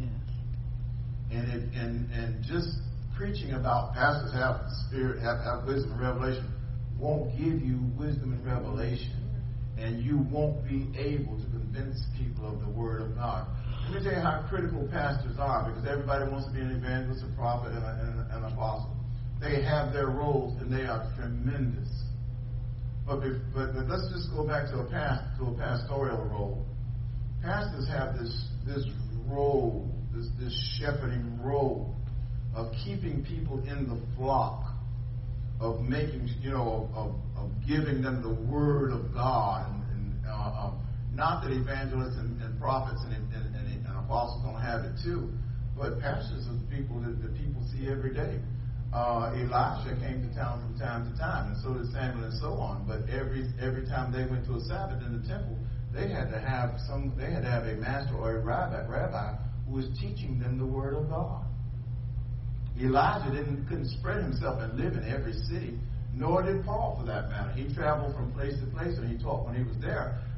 Yes. And just preaching about pastors have the spirit, have wisdom and revelation, won't give you wisdom and revelation. And you won't be able to convince people of the Word of God. Let me tell you how critical pastors are, because everybody wants to be an evangelist, a prophet, and an apostle. They have their roles, and they are tremendous. But let's just go back to a pastoral role. Pastors have this role, this shepherding role of keeping people in the flock, of making, of giving them the Word of God, and not that evangelists and prophets and apostles don't have it too, but pastors are the people that people see every day. Elisha came to town from time to time, and so did Samuel, and so on. But every time they went to a Sabbath in the temple, they had to have a master or a rabbi who was teaching them the Word of God. Elijah couldn't spread himself and live in every city, nor did Paul, for that matter. He traveled from place to place and he taught when he was there.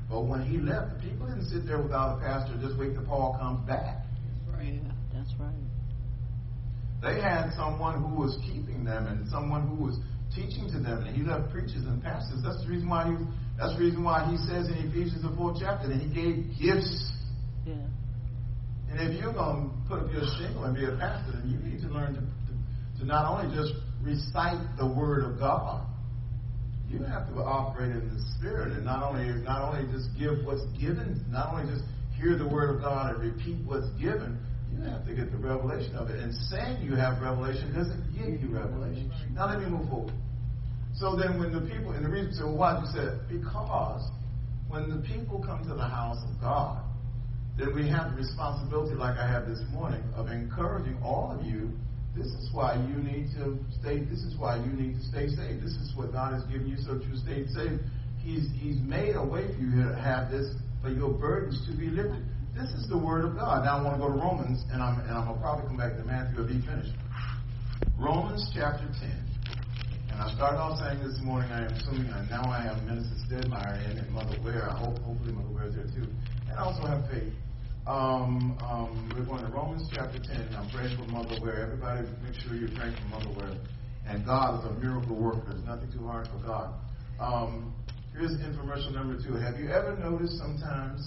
But when he left, the people didn't sit there without a pastor and just wait till Paul comes back. That's right. Yeah, that's right. They had someone who was keeping them and someone who was teaching to them, and he left preachers and pastors. That's the reason why he says in Ephesians the 4th chapter that he gave gifts. Yeah. And if you're going to put up your shingle and be a pastor, then you need to learn to not only just recite the word of God, you have to operate in the Spirit and not only just give what's given, not only just hear the word of God and repeat what's given. You have to get the revelation of it. And saying you have revelation doesn't give you revelation. Now let me move forward. So then when the people, and the reason, so why did you say it? Because when the people come to the house of God, then we have the responsibility, like I have this morning, of encouraging all of you. This is why you need to stay. This is why you need to stay saved. This is what God has given you so that you stay saved. He's made a way for you to have this, for your burdens to be lifted. This is the word of God. Now I want to go to Romans, and I'm gonna probably come back to Matthew or be finished. Romans chapter 10. And I started off saying this morning, I am assuming now I have Minister Stedmeyer in and Mother Ware. Hopefully Mother Ware is there too. And I also have Faith. We're going to Romans chapter 10. I'm praying for Mother Ware. Everybody make sure you're praying for Mother Ware. And God is a miracle worker. There's nothing too hard for God. Here's infomercial number 2. Have you ever noticed sometimes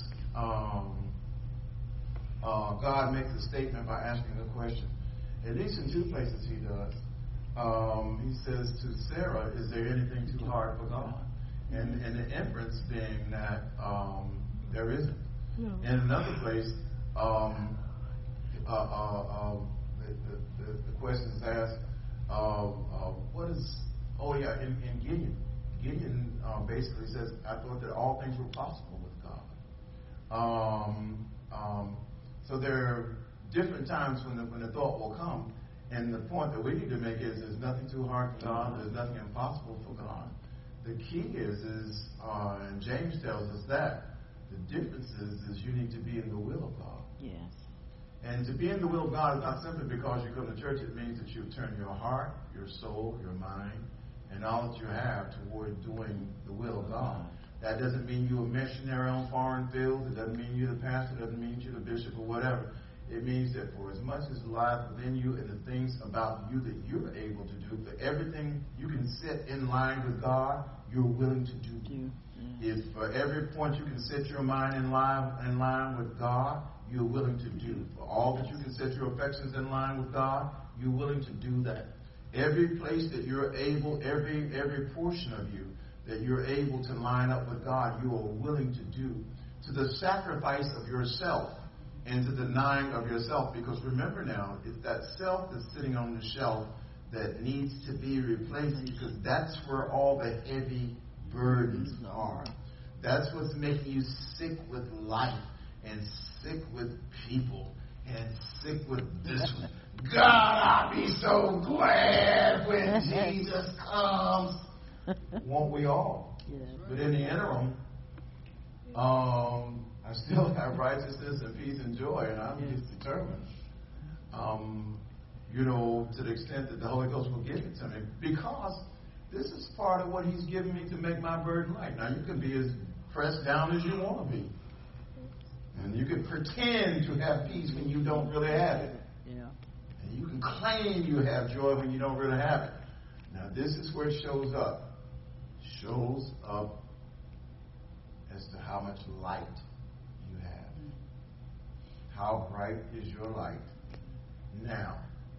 God makes a statement by asking a question? At least in 2 places he does. He says to Sarah, is there anything too hard for God? And the inference being that there isn't. No. In another place, the question is asked, what is, in Gideon. Gideon basically says, I thought that all things were possible with God. So there are different times when the thought will come. And the point that we need to make is there's nothing too hard for God. There's nothing impossible for God. The key is and James tells us that, the difference is you need to be in the will of God. Yes. And to be in the will of God is not simply because you come to church. It means that you turn your heart, your soul, your mind, and all that you have toward doing the will of God. That doesn't mean you're a missionary on foreign fields. It doesn't mean you're the pastor. It doesn't mean you're the bishop or whatever. It means that for as much as lies within you and the things about you that you're able to do, for everything you can sit in line with God, you're willing to do. If for every point you can set your mind in line with God, you're willing to do. For all that you can set your affections in line with God, you're willing to do that. Every place that you're able, every portion of you that you're able to line up with God, you are willing to do. To the sacrifice of yourself and to the denying of yourself. Because remember now, it's that self that's sitting on the shelf that needs to be replaced, because that's where all the heavy burdens are. That's what's making you sick with life and sick with people and sick with this one. God, I'll be so glad when Jesus comes. Won't we all? Yeah. But in the interim, I still have righteousness and peace and joy, and I'm just determined, to the extent that the Holy Ghost will give it to me, because this is part of what He's given me to make my burden light. Now, you can be as pressed down as you want to be, and you can pretend to have peace when you don't really have it. Yeah. And you can claim you have joy when you don't really have it. Now, this is where it shows up. It shows up as to how much light you have. How bright is your light? Now,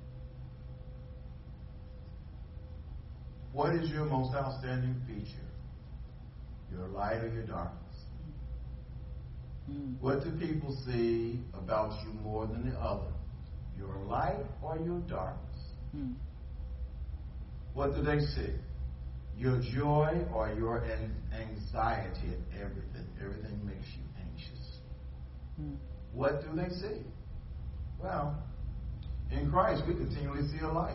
what is your most outstanding feature? Your light or your darkness? What do people see about you more than the other? Your light or your darkness? What do they see? Your joy or your anxiety at everything? Everything makes you anxious. What do they see? Well, in Christ, we continually see a light.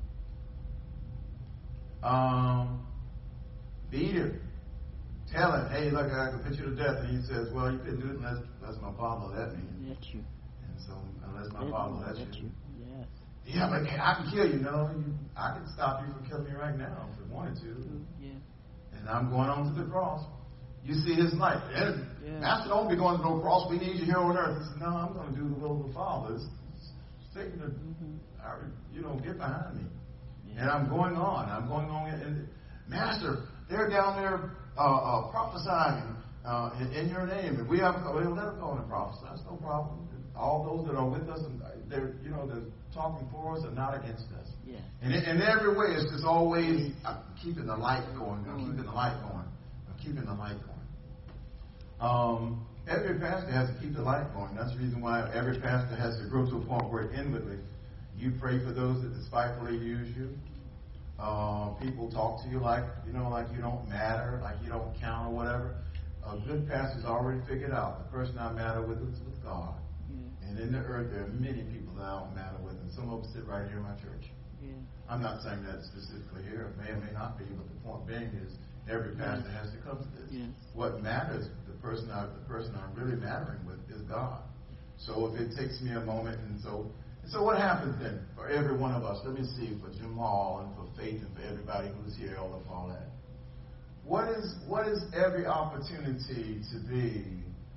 Peter, tell him, hey, look, I can put you to death. And he says, well, you couldn't do it unless my Father let me. Let you. And so, unless my Father let you. Yes. Yeah, but I can kill you. No, I can stop you from killing me right now if I wanted to. Yeah. And I'm going on to the cross. You see his life. And Master, don't be going to no cross. We need you here on earth. He said, no, I'm going to do the will of the Father. Satan, get behind me. And I'm going on. And Master, they're down there prophesying in your name. And we have let them go and prophesy. That's no problem. All those that are with us, and they're talking for us and not against us. Yeah. And in every way, it's just always keeping the light going. Keeping the light going. Keeping the light going. Every pastor has to keep the light going. That's the reason why every pastor has to grow to a point where inwardly you pray for those that despitefully use you. People talk to you like you don't matter, like you don't count or whatever. A good pastor's already figured out the person I matter with is with God. And in the earth, there are many people that I don't matter with, and some of them sit right here in my church. Yeah. I'm not saying that specifically here. It may or may not be, but the point being is every pastor has to come to this. Yes. What matters, the person I'm really mattering with is God. So if it takes me a moment, and so what happens then for every one of us? Let me see, for Jamal and for Faith and for everybody who's here, all that. What is every opportunity to be?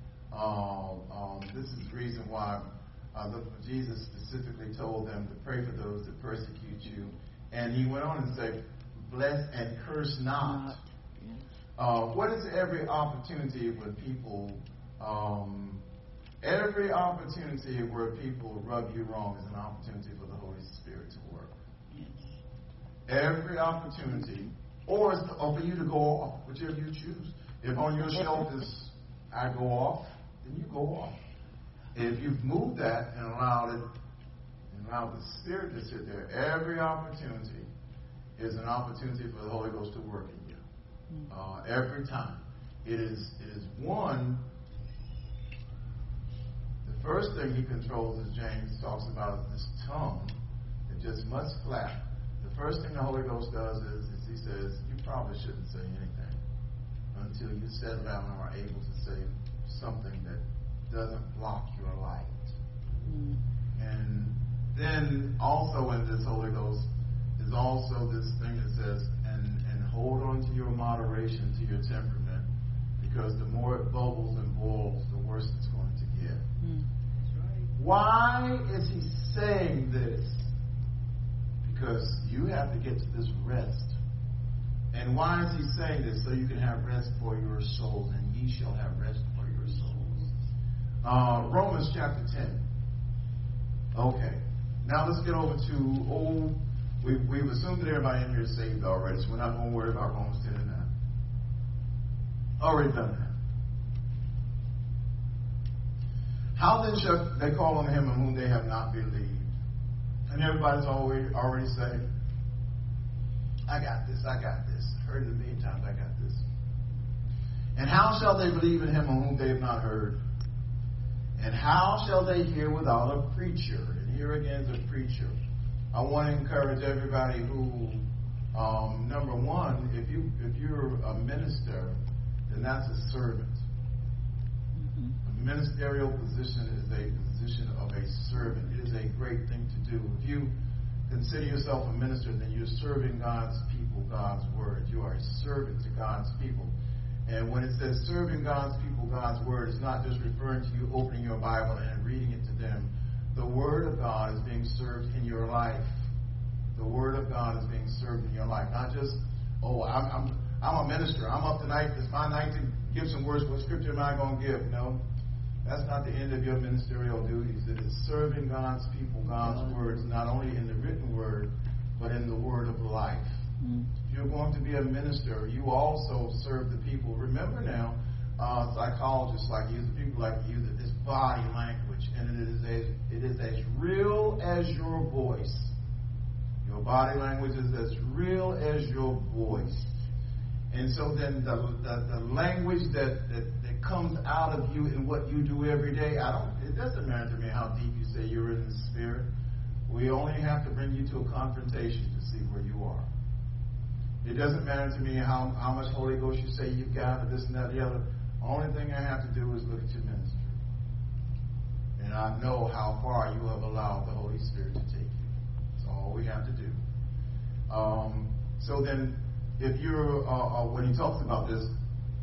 This is the reason why Jesus specifically told them to pray for those that persecute you. And he went on and said, bless and curse not. What is every opportunity when people, every opportunity where people rub you wrong is an opportunity for the Holy Spirit to work. Every opportunity, or for you to go off, whichever you choose. If on your shelf is, I go off, then you go off. If you've moved that and allowed the Spirit to sit there, every opportunity is an opportunity for the Holy Ghost to work in you. Every time. It is one. The first thing he controls, as James talks about, is this tongue. It just must flap. The first thing the Holy Ghost does is he says, you probably shouldn't say anything until you settle down and are able to say something that doesn't block your light. And then also in this Holy Ghost is also this thing that says, and hold on to your moderation, to your temperament, because the more it bubbles and boils, the worse it's going to get. Why is he saying this? Because you have to get to this rest. And why is he saying this? So you can have rest for your souls, and ye shall have rest for your souls. Romans chapter 10. Okay. Now let's get over to, we've assumed that everybody in here is saved already, so we're not going to worry about Romans 10 and 9. Already done that. How then shall they call on him in whom they have not believed? And everybody's already saying, I got this. Heard it a million times, I got this. And how shall they believe in him on whom they have not heard? And how shall they hear without a preacher? And here again is a preacher. I want to encourage everybody who, number one, if you're a minister, then that's a servant. A ministerial position is a position of a servant. It is a great thing to do. If you consider yourself a minister, then you're serving God's people, God's word. You are a servant to God's people. And when it says serving God's people, God's word, it's not just referring to you opening your Bible and reading it to them. The word of God is being served in your life. The word of God is being served in your life. Not just, I'm a minister. I'm up tonight. It's my night to give some words. What scripture am I going to give? No. That's not the end of your ministerial duties. It is serving God's people, God's words, not only in the written word, but in the word of life. If you're going to be a minister, you also serve the people. Remember now, psychologists like to use, the people like to use it, this body language, and it is as real as your voice. Your body language is as real as your voice. And so then the language that comes out of you in what you do every day, it doesn't matter to me how deep you say you're in the Spirit. We only have to bring you to a confrontation to see where you are. It doesn't matter to me how much Holy Ghost you say you've got, or this and that, the other. The only thing I have to do is look at your ministry. And I know how far you have allowed the Holy Spirit to take you. That's all we have to do. So then, if you're, when he talks about this,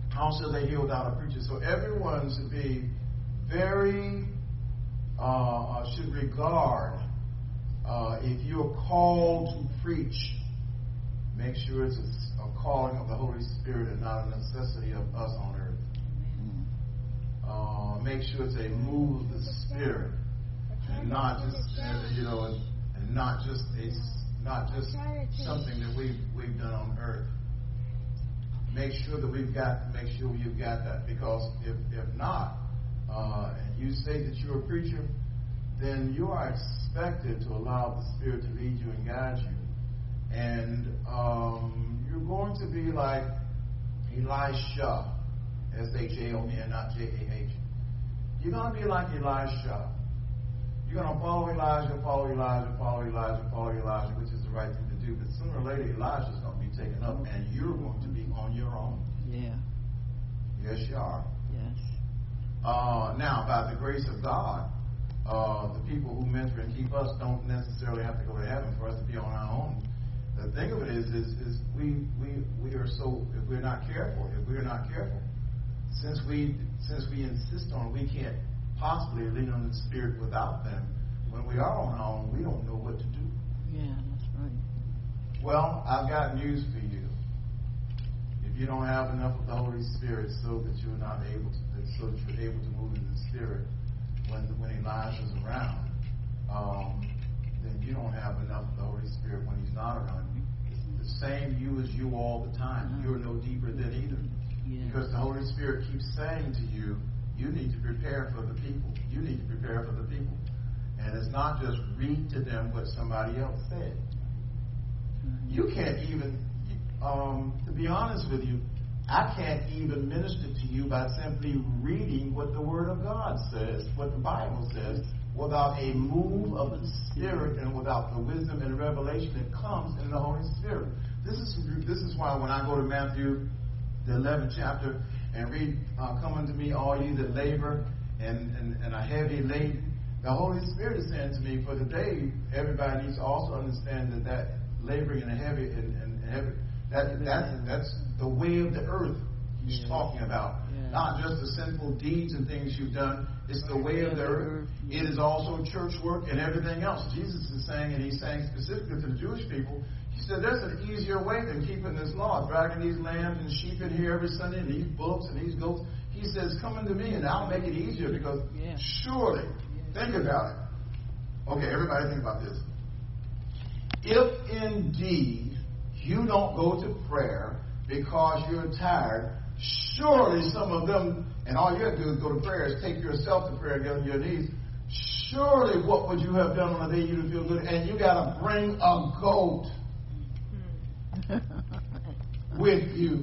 how shall they hear without a preacher? So everyone should be very, should regard, if you're called to preach, make sure it's a calling of the Holy Spirit and not a necessity of us on earth. Make sure it's a move of the Spirit, and not just and not just something that we've done on earth. Make sure that you've got that, because if not, and you say that you're a preacher, then you are expected to allow the Spirit to lead you and guide you, and you're going to be like Elisha, S-H-A-O-N, not J-A-H. You're going to be like Elisha. You're going to follow Elijah, which is the right thing to do. But sooner or later, Elijah's going to be taken up, and you're going to be on your own. Yeah. Yes, you are. Yes. Now, by the grace of God, the people who mentor and keep us don't necessarily have to go to heaven for us to be on our own. The thing of it is we are so, if we're not careful, since we insist on it, we can't possibly lean on the Spirit without them. When we are on our own, we don't know what to do. Yeah, that's right. Well, I've got news for you. If you don't have enough of the Holy Spirit so that you're able to move in the Spirit when Elijah's around, then you don't have enough of the Holy Spirit when he's not around. It's the same you as you all the time. You're no deeper than either. Yeah. Because the Holy Spirit keeps saying to you, you need to prepare for the people. You need to prepare for the people. And it's not just read to them what somebody else said. You can't even, to be honest with you, I can't even minister to you by simply reading what the Word of God says, what the Bible says, without a move of the Spirit and without the wisdom and revelation that comes in the Holy Spirit. This is why when I go to Matthew, the 11th chapter, and read, come unto me, all you that labor and are heavy laden, the Holy Spirit is saying to me, for today, everybody needs to also understand that laboring and heavy that's the way of the earth he's talking about. Yeah. Not just the sinful deeds and things you've done. It's the way of the earth. It is also church work and everything else. Jesus is saying, and he's saying specifically to the Jewish people, he said there's an easier way than keeping this law, dragging these lambs and sheep in here every Sunday, and these bullocks and these goats. He says, come unto me and I'll make it easier, because surely, think about it. Okay, everybody think about this. If indeed you don't go to prayer because you're tired, surely some of them, and all you have to do is go to prayer, is take yourself to prayer and get on your knees. Surely what would you have done on a day you didn't feel good? And you got to bring a goat with you.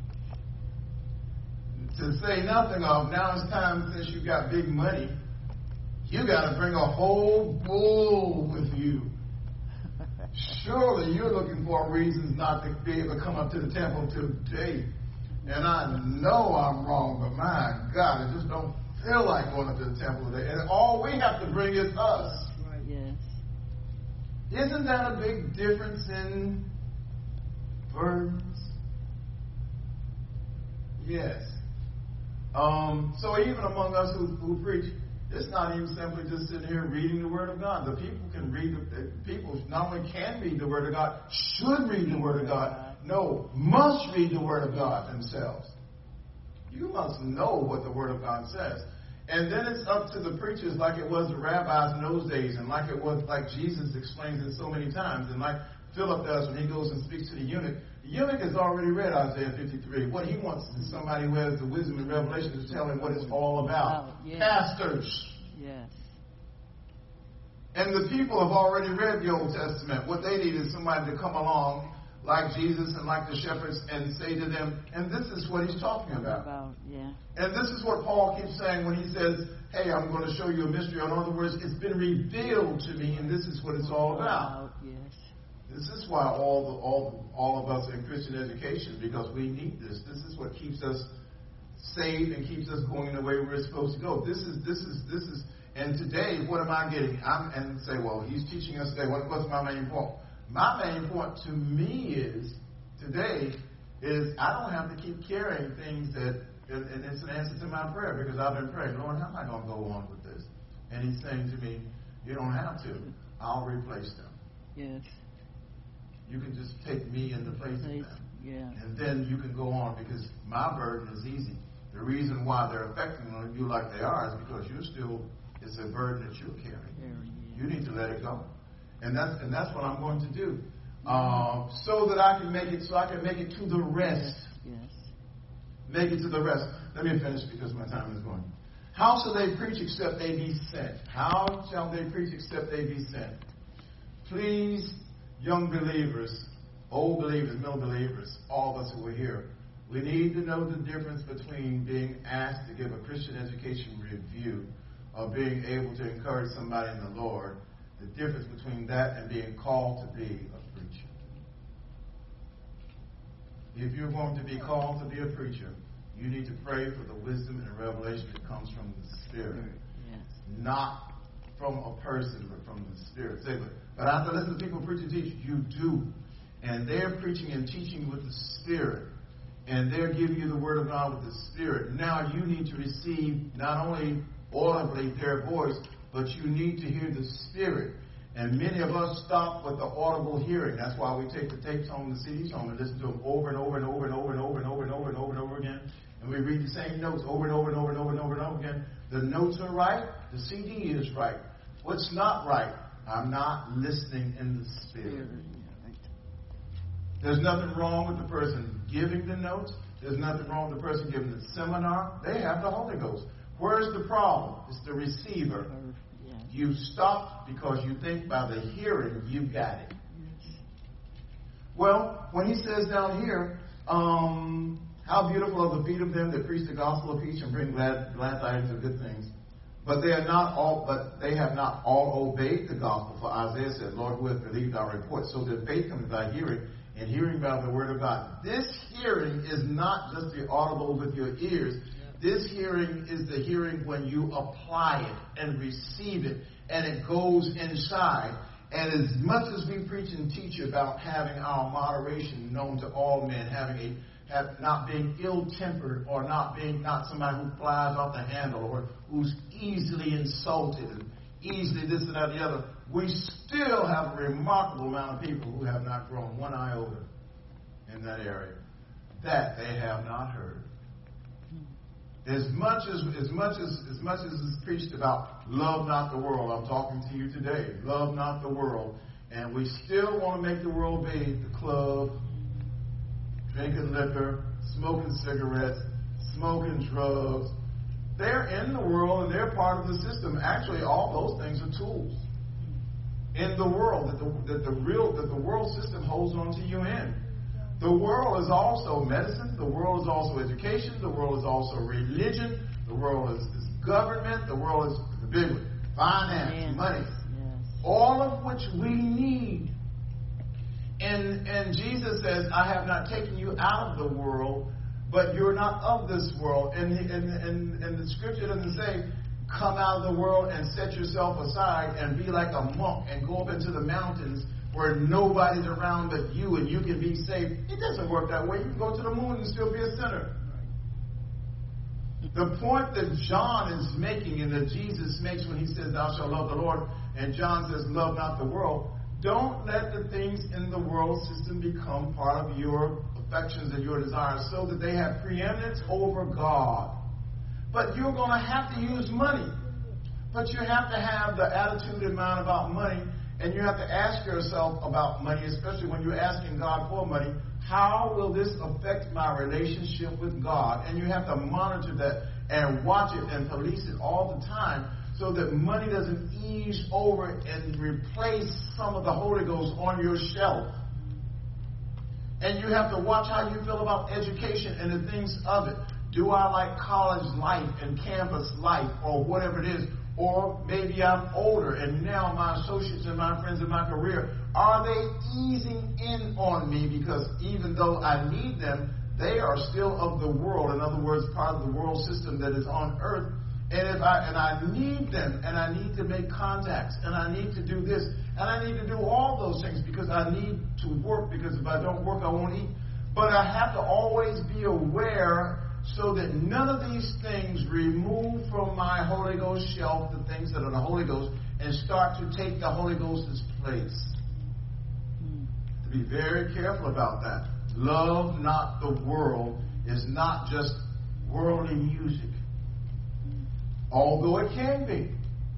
To say nothing of, now it's time, since you got big money, you got to bring a whole bull with you. Surely you're looking for reasons not to be able to come up to the temple today. And I know I'm wrong, but my God, I just don't feel like going up to the temple today. And all we have to bring is us. Right, yes. Isn't that a big difference in burdens? Yes. So even among us who preach, it's not even simply just sitting here reading the Word of God. The people can read. People not only can read the Word of God, should read the Word of God. No, must read the Word of God themselves. You must know what the Word of God says. And then it's up to the preachers, like it was the rabbis in those days, and like it was, like Jesus explains it so many times, and like Philip does when he goes and speaks to the eunuch. The eunuch has already read Isaiah 53. What he wants is somebody who has the wisdom and revelation to tell him what it's all about. Yes. Pastors. Yes. And the people have already read the Old Testament. What they need is somebody to come along like Jesus and like the shepherds and say to them, and this is what he's talking about. Yeah. And this is what Paul keeps saying when he says, hey, I'm going to show you a mystery. In other words, it's been revealed to me, and this is what it's all about. Yes. This is why all of us are in Christian education, because we need this. This is what keeps us saved and keeps us going in the way we're supposed to go. This is. And today, what am I getting? And say, well, he's teaching us today. What's my main point? My main point to me is today is I don't have to keep carrying things that, and it's an answer to my prayer because I've been praying, Lord, how am I going to go on with this? And he's saying to me, you don't have to. I'll replace them. Yes. You can just take me in the place of them. Yeah. And then you can go on because my burden is easy. The reason why they're affecting you like they are is because it's a burden that you're carrying. You need to let it go. And that's what I'm going to do. So that I can make it to the rest. Yes. Make it to the rest. Let me finish because my time is going. How shall they preach except they be sent? How shall they preach except they be sent? Please, young believers, old believers, middle believers, all of us who are here, we need to know the difference between being asked to give a Christian education review or being able to encourage somebody in the Lord. The difference between that and being called to be a preacher. If you're going to be called to be a preacher, you need to pray for the wisdom and revelation that comes from the Spirit. Yes. Not from a person, but from the Spirit. Say, but I have to listen to people preach and teach. You do. And they're preaching and teaching with the Spirit. And they're giving you the Word of God with the Spirit. Now you need to receive not only audibly their voice, but you need to hear the Spirit. And many of us stop with the audible hearing. That's why we take the tapes home, the CDs home, and listen to them over and over and over and over and over and over and over and over and over again. And we read the same notes over and over and over and over and over and over again. The notes are right. The CD is right. What's not right? I'm not listening in the Spirit. There's nothing wrong with the person giving the notes. There's nothing wrong with the person giving the seminar. They have the Holy Ghost. Where's the problem? It's the receiver. You stopped because you think by the hearing you've got it. Well, when he says down here, how beautiful are the feet of them that preach the gospel of peace and bring glad tidings of good things. But they have not all obeyed the gospel. For Isaiah said, Lord, who hath believed our report? So that faith comes by hearing, and hearing by the word of God. This hearing is not just the audible with your ears. This hearing is the hearing when you apply it and receive it, and it goes inside. And as much as we preach and teach about having our moderation known to all men, not being ill-tempered or not somebody who flies off the handle or who's easily insulted and easily this and that and the other, we still have a remarkable amount of people who have not grown one iota in that area. That they have not heard. As much as is preached about love not the world, I'm talking to you today. Love not the world, and we still want to make the world be the club, drinking liquor, smoking cigarettes, smoking drugs. They're in the world and they're part of the system. Actually, all those things are tools in the world that the world system holds on to you in. The world is also medicine. The world is also education. The world is also religion. The world is government. The world is the big one, finance, money. Yes. All of which we need. And Jesus says, I have not taken you out of the world, but you're not of this world. And the scripture doesn't say, come out of the world and set yourself aside and be like a monk and go up into the mountains where nobody's around but you and you can be saved. It doesn't work that way. You can go to the moon and still be a sinner. The point that John is making and that Jesus makes when he says, thou shalt love the Lord, and John says, love not the world, don't let the things in the world system become part of your affections and your desires so that they have preeminence over God. But you're going to have to use money. But you have to have the attitude in mind about money. And you have to ask yourself about money, especially when you're asking God for money. How will this affect my relationship with God? And you have to monitor that and watch it and police it all the time so that money doesn't ease over and replace some of the Holy Ghost on your shelf. And you have to watch how you feel about education and the things of it. Do I like college life and campus life or whatever it is? Or maybe I'm older and now my associates and my friends in my career, are they easing in on me? Because even though I need them, they are still of the world. In other words, part of the world system that is on earth. And I need them, and I need to make contacts, and I need to do this, and I need to do all those things because I need to work, because if I don't work, I won't eat. But I have to always be aware so that none of these things remove from my Holy Ghost shelf the things that are the Holy Ghost and start to take the Holy Ghost's place. To be very careful about that. Love not the world is not just worldly music, although it can be.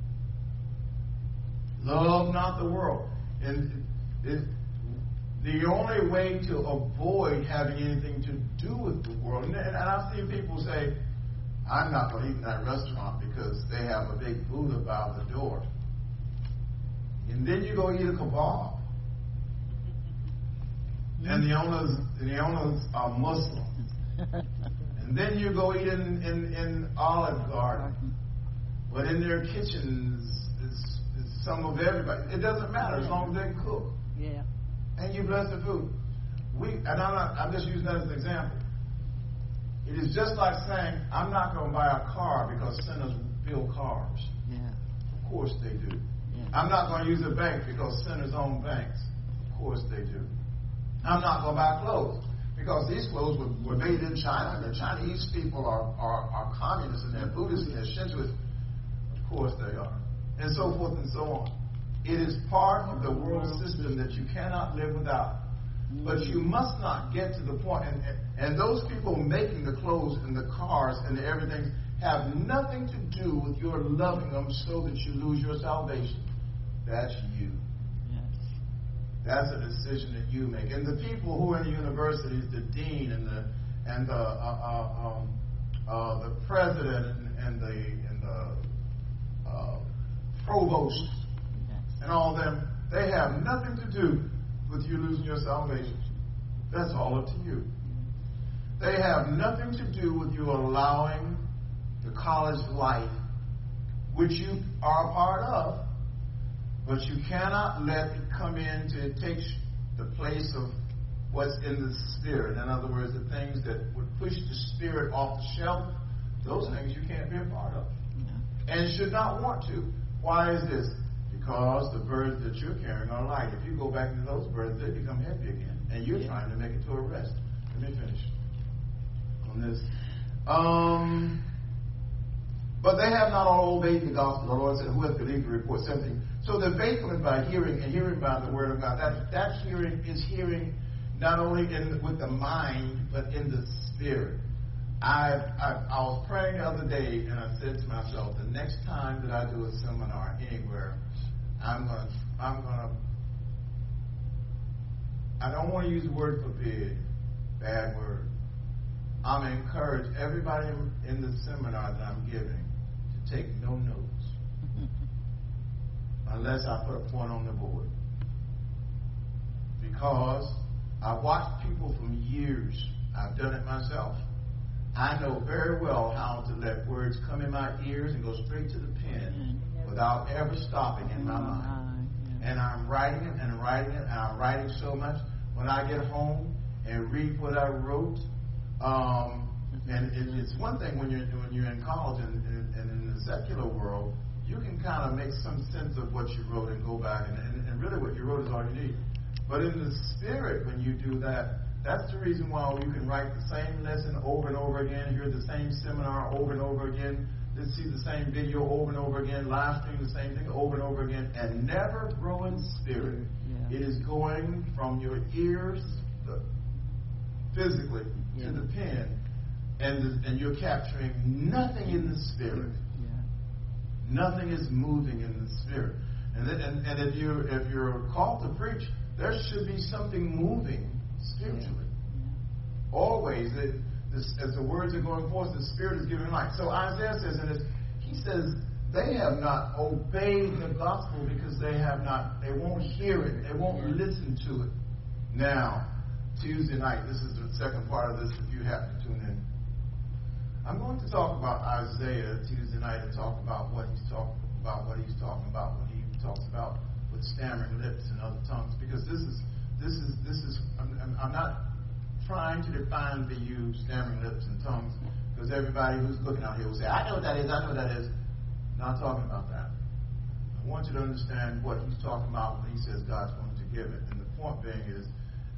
Love not the world. And the only way to avoid having anything to do with the world, and I've seen people say, I'm not going to eat in that restaurant because they have a big Buddha by the door. And then you go eat a kebab. And the owners are Muslim. And then you go eat in Olive Garden. But in their kitchens, it's some of everybody. It doesn't matter as long as they can cook. Yeah. And you bless the food. I'm just using that as an example. It is just like saying, I'm not going to buy a car because sinners build cars. Yeah. Of course they do. Yeah. I'm not going to use a bank because sinners own banks. Of course they do. I'm not going to buy clothes because these clothes were made in China. The Chinese people are communists and they're Buddhists and they're Shintoists. Of course they are. And so forth and so on. It is part of the world system that you cannot live without. But you must not get to the point, and those people making the clothes and the cars and the everything have nothing to do with your loving them so that you lose your salvation. That's you. Yes. That's a decision that you make. And the people who are in the universities, the dean and the president and the provost and all them, they have nothing to do with you losing your salvation. That's all up to you. They have nothing to do with you allowing the college life, which you are a part of, but you cannot let it come in to take the place of what's in the spirit. In other words, the things that would push the spirit off the shelf, those things you can't be a part of. And should not want to. Why is this? Because the birds that you're carrying are light. If you go back into those birds, they become heavy again. And you're trying to make it to a rest. Let me finish on this. But they have not all obeyed the gospel. The Lord said, who has believed the report? 17. So the faith comes by hearing, and hearing by the word of God. That hearing is hearing not only with the mind, but in the spirit. I was praying the other day, and I said to myself, the next time that I do a seminar anywhere, I don't want to use the word forbid, bad word. I'm going to encourage everybody in the seminar that I'm giving to take no notes unless I put a point on the board. Because I've watched people from years. I've done it myself. I know very well how to let words come in my ears and go straight to the pen without ever stopping in my mind. And I'm writing it and writing it, and I'm writing so much. When I get home and read what I wrote, and it's one thing when you're in college and in the secular world, you can kind of make some sense of what you wrote and go back, and really what you wrote is all you need. But in the spirit, when you do that, that's the reason why you can write the same lesson over and over again, hear the same seminar over and over again, see the same video over and over again, live stream the same thing over and over again, and never grow in spirit. Yeah. It is going from your ears physically to the pen, and you're capturing nothing in the spirit. Yeah. Nothing is moving in the spirit. And if you're called to preach, there should be something moving spiritually. Yeah. Always, as the words are going forth, the Spirit is giving light. So Isaiah says in this, he says, they have not obeyed the gospel because they won't hear it, they won't listen to it. Now, Tuesday night, this is the second part of this if you happen to tune in. I'm going to talk about Isaiah Tuesday night and talk about what he's talking about when he talks about with stammering lips and other tongues, because this is I'm not trying to define for you stammering lips and tongues, because everybody who's looking out here will say, I know what that is, I know what that is. Not talking about that. I want you to understand what he's talking about when he says God's going to give it. And the point being is,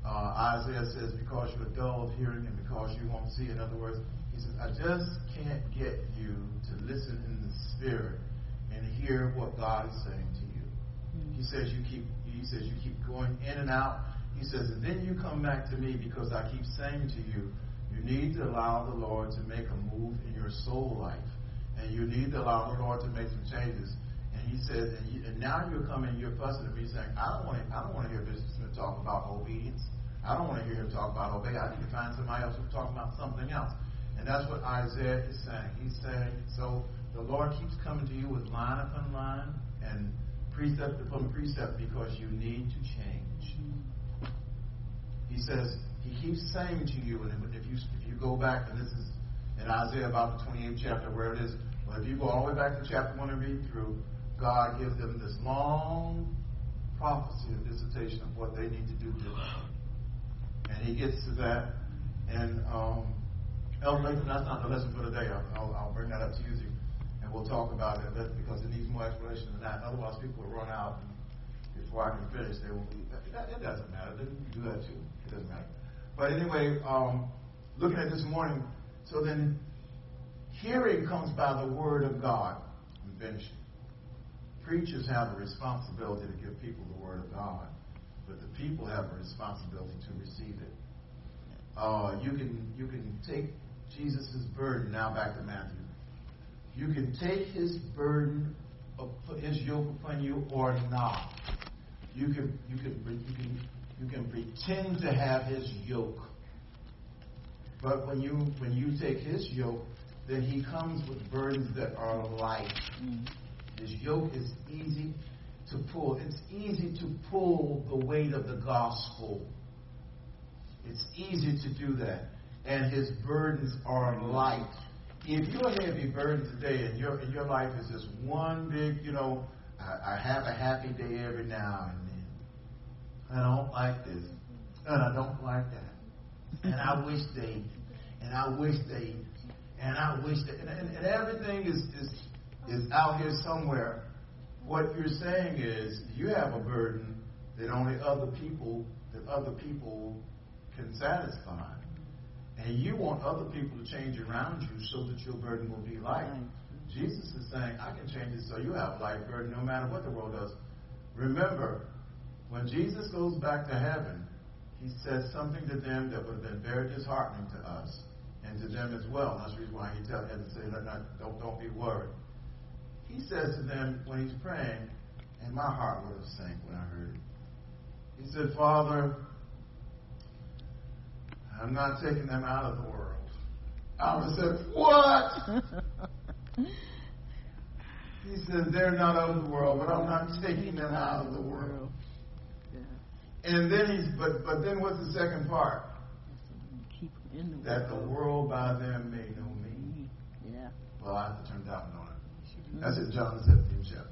Isaiah says, because you're dull of hearing and because you won't see. In other words, he says, I just can't get you to listen in the spirit and hear what God is saying to you. He says you keep going in and out. He says, and then you come back to me because I keep saying to you, you need to allow the Lord to make a move in your soul life. And you need to allow the Lord to make some changes. And he says, and now you're coming, you're fussing at me saying, I don't want to hear Bishop Smith talk about obedience. I don't want to hear him talk about obey. I need to find somebody else who's talking about something else. And that's what Isaiah is saying. He's saying, so the Lord keeps coming to you with line upon line and precept upon precept because you need to change. He says, he keeps saying to you, and if you go back, and this is in Isaiah about the 28th chapter where it is, but if you go all the way back to chapter 1 and read through, God gives them this long prophecy and dissertation of what they need to do differently. And he gets to that, and Elder Lathan, that's not the lesson for today. I'll bring that up Tuesday, and we'll talk about it because it needs more explanation than that. Otherwise, people will run out, and before I can finish, they will be. It doesn't matter. They can do that too. It doesn't matter. But anyway, looking at this morning, so then hearing comes by the word of God. I'm finishing. Preachers have a responsibility to give people the word of God, but the people have a responsibility to receive it. You can take Jesus' burden, now back to Matthew. You can take his burden, his yoke upon you, or not. You can pretend to have his yoke, but when you take his yoke, then he comes with burdens that are light. His yoke is easy to pull. It's easy to pull the weight of the gospel. It's easy to do that. And his burdens are light. If you're a heavy burden today and your life is just one big, I have a happy day every now and then. I don't like this. And I don't like that. And I wish they. And I wish they. And I wish that. And everything is out here somewhere. What you're saying is you have a burden that only other people can satisfy. And you want other people to change around you so that your burden will be light. Jesus is saying, I can change it so you have a light burden no matter what the world does. Remember, when Jesus goes back to heaven, he says something to them that would have been very disheartening to us and to them as well. That's the reason why he had to say, don't be worried. He says to them when he's praying, and my heart would have sank when I heard it. He said, Father, I'm not taking them out of the world. I would have said, what? He said, they're not of the world, but I'm not taking them out of the world. And then but then what's the second part? That the world by them may know me. Yeah. Well, I have to turn down on it. That's in John 17 chapter.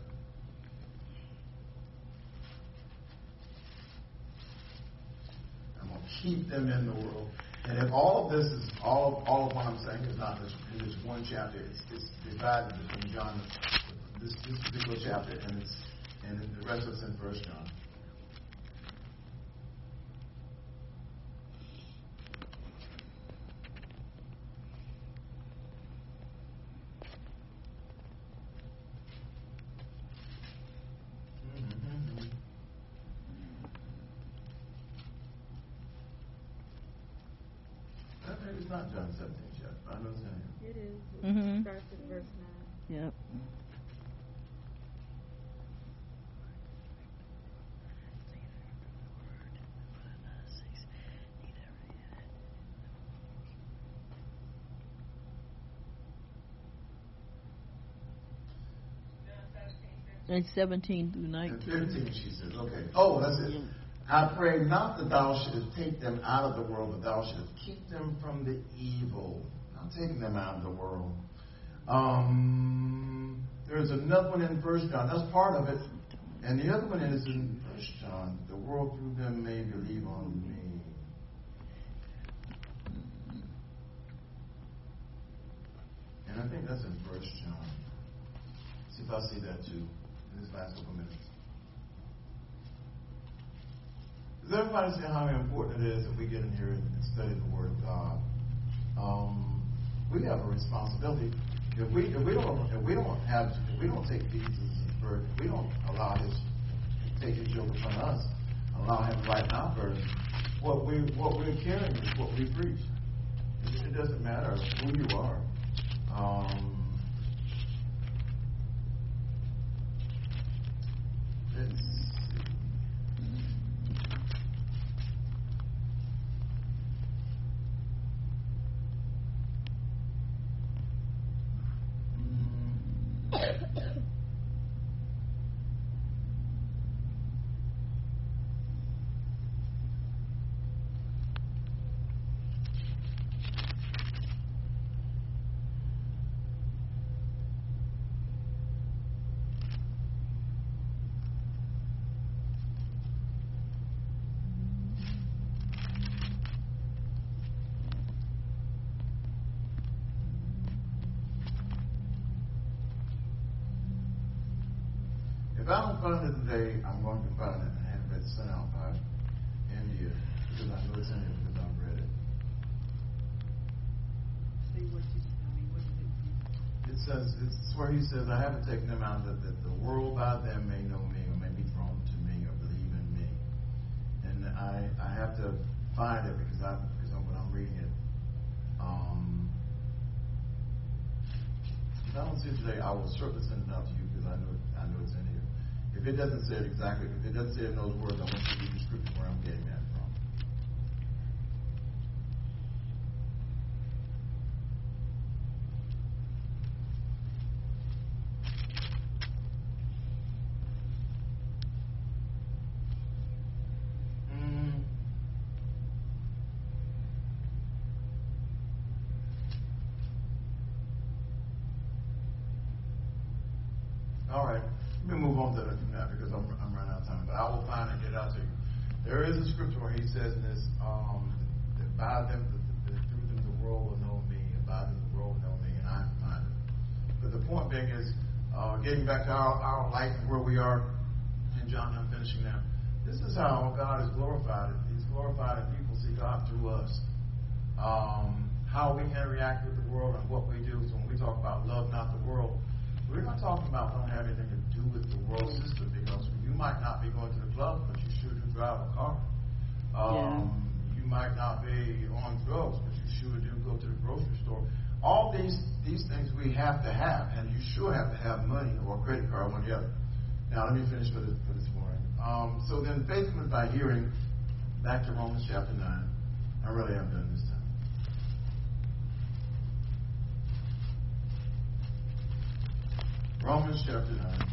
I'm going to keep them in the world. And if all of this is, all of what I'm saying is not in this one chapter, it's divided between John, this particular chapter, and the rest of it's in 1 John. It's not John 17 chapter. I know it's in It is. It starts at verse 9. Yep. It's 17 through 19. And 15, she says. Okay. Oh, that's it. I pray not that thou shouldest take them out of the world, but thou shouldest keep them from the evil. Not taking them out of the world. There's another one in 1 John. That's part of it. And the other one is in 1 John. The world through them may believe on me. And I think that's in 1 John. See if I see that too in this last couple minutes. Does everybody see how important it is that we get in here and study the Word of God? We have a responsibility. If we don't take Jesus' burden, if we don't allow His take His yoke upon us, allow Him to lighten our burden, what we're carrying is what we preach. It doesn't matter who you are. Let's see. If I don't find it today, I'm going to find it and have it sent out by India because I know it's in here because I've read it. See what you I mean, what is it? It says, it's where he says, I haven't taken them out that the world by them may know me or may be drawn to me or believe in me. And I have to find it because when I'm reading it, if I don't see it today, I will certainly send it out to you because I know it's in here. If it doesn't say it exactly, if it doesn't say it in those words, I want you to read the scripture where I'm getting that from. All right. Let me move on to that because I'm running out of time. But I will find and get it out to you. There is a scripture where he says in this, that by them, that through them the world will know me, and by them the world will know me, and I can find it. But the point being is, getting back to our life and where we are, and John, I'm finishing now. This is how God is glorified. He's glorified and people see God through us. How we can react with the world and what we do. So when we talk about love, not the world, we're not talking about don't have anything to do with the world system because you might not be going to the club, but you sure do drive a car. You might not be on drugs, but you sure do go to the grocery store. All these things we have to have, and you sure have to have money or a credit card, one or the other. Now, let me finish for this morning. So then faith comes by hearing, back to Romans chapter 9. I really am done this time. Romans chapter 9.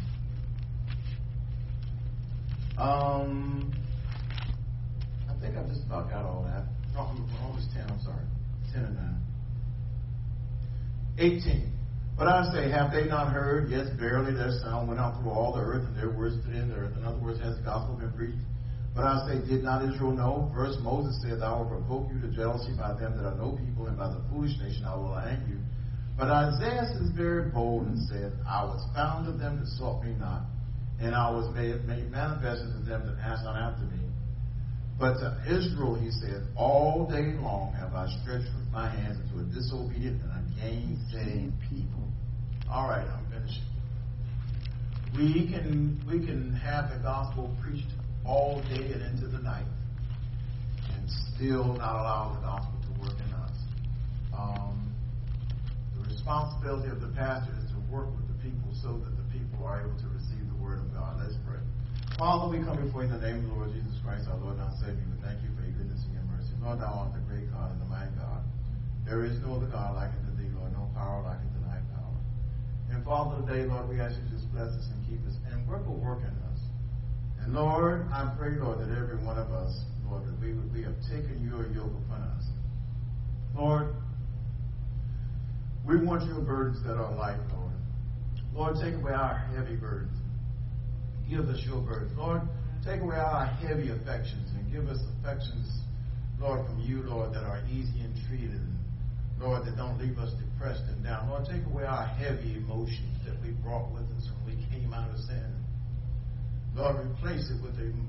I think I've just about got all that. Romans 10, I'm sorry. 10 and 9. 18. But I say, have they not heard? Yes, verily their sound went out through all the earth, and their words to the end of the earth. In other words, has the gospel been preached? But I say, did not Israel know? First Moses said, I will provoke you to jealousy by them that are no people, and by the foolish nation I will anger you. But Isaiah is very bold and said, I was found of them that sought me not, and I was made manifest unto them that asked not after me. But to Israel he said, all day long have I stretched my hands into a disobedient and a gainsaying people. All right, I'm finishing. We can have the gospel preached all day and into the night and still not allow the gospel to work in us. The responsibility of the pastor is to work with the people so that the people are able to receive the word of God. Let's pray. Father, we come before you in the name of the Lord Jesus Christ, our Lord and our Savior. We thank you for your goodness and your mercy. Lord, thou art the great God and the mighty God. There is no other God like unto thee, Lord, no power like unto thy power. And Father, today, Lord, we ask you to just bless us and keep us and work in us. And Lord, I pray, Lord, that every one of us, Lord, that we have taken your yoke upon us. Lord, we want your burdens that are light, Lord. Lord, take away our heavy burdens. Give us your burdens. Lord, take away our heavy affections and give us affections, Lord, from you, Lord, that are easy and treated. And Lord, that don't leave us depressed and down. Lord, take away our heavy emotions that we brought with us when we came out of sin. Lord, replace it with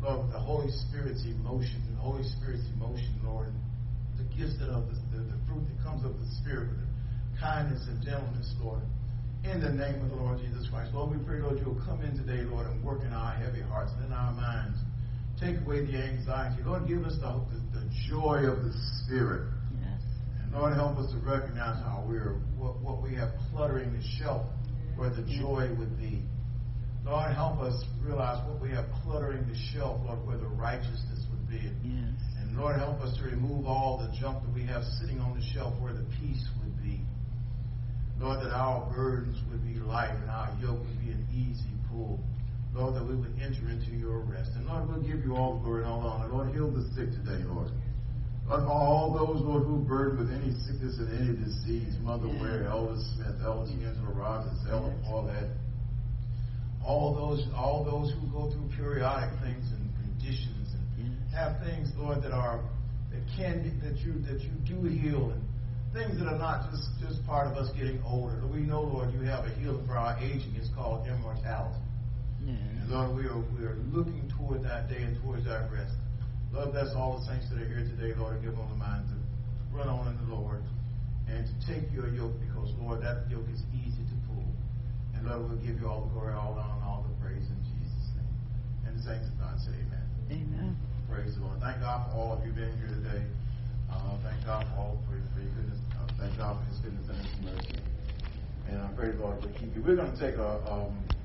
Lord, with the Holy Spirit's emotion, Lord, the gifts of the fruit that comes of the Spirit, with the kindness and gentleness, Lord, in the name of the Lord Jesus Christ. Lord, we pray, Lord, you'll come in today, Lord, and work in our heavy hearts and in our minds. Take away the anxiety. Lord, give us the joy of the Spirit. Yes. And Lord, help us to recognize how what we have cluttering the shelf where the joy would be. Lord, help us realize what we have cluttering the shelf, Lord, where the righteousness would be. Yes. And Lord, help us to remove all the junk that we have sitting on the shelf where the peace would be. Lord, that our burdens would be light and our yoke would be an easy pull. Lord, that we would enter into your rest. And Lord, we'll give you all the glory and all the honor. Lord, heal the sick today, Lord. Lord, for all those, Lord, who are burdened with any sickness and any disease, Mother Ware, Elder Smith, Elder Angela Rogers, Elder Paulette, all those who go through periodic things and conditions and have things, Lord, that you do heal, and things that are not just part of us getting older. We know, Lord, you have a healing for our aging. It's called immortality. And Lord, we are looking toward that day and towards that rest. Lord, bless all the saints that are here today, Lord, and give them the mind to run on in the Lord and to take your yoke, because, Lord, that yoke is easy to pull. And Lord, we'll give you all the glory, all the honor, and all the praise in Jesus' name. And the saints of God say amen. Amen. Praise the Lord. Thank God for all of you being here today. Thank God for your goodness. Thank God for his goodness and his mercy. And I pray the Lord will keep you. We're going to take a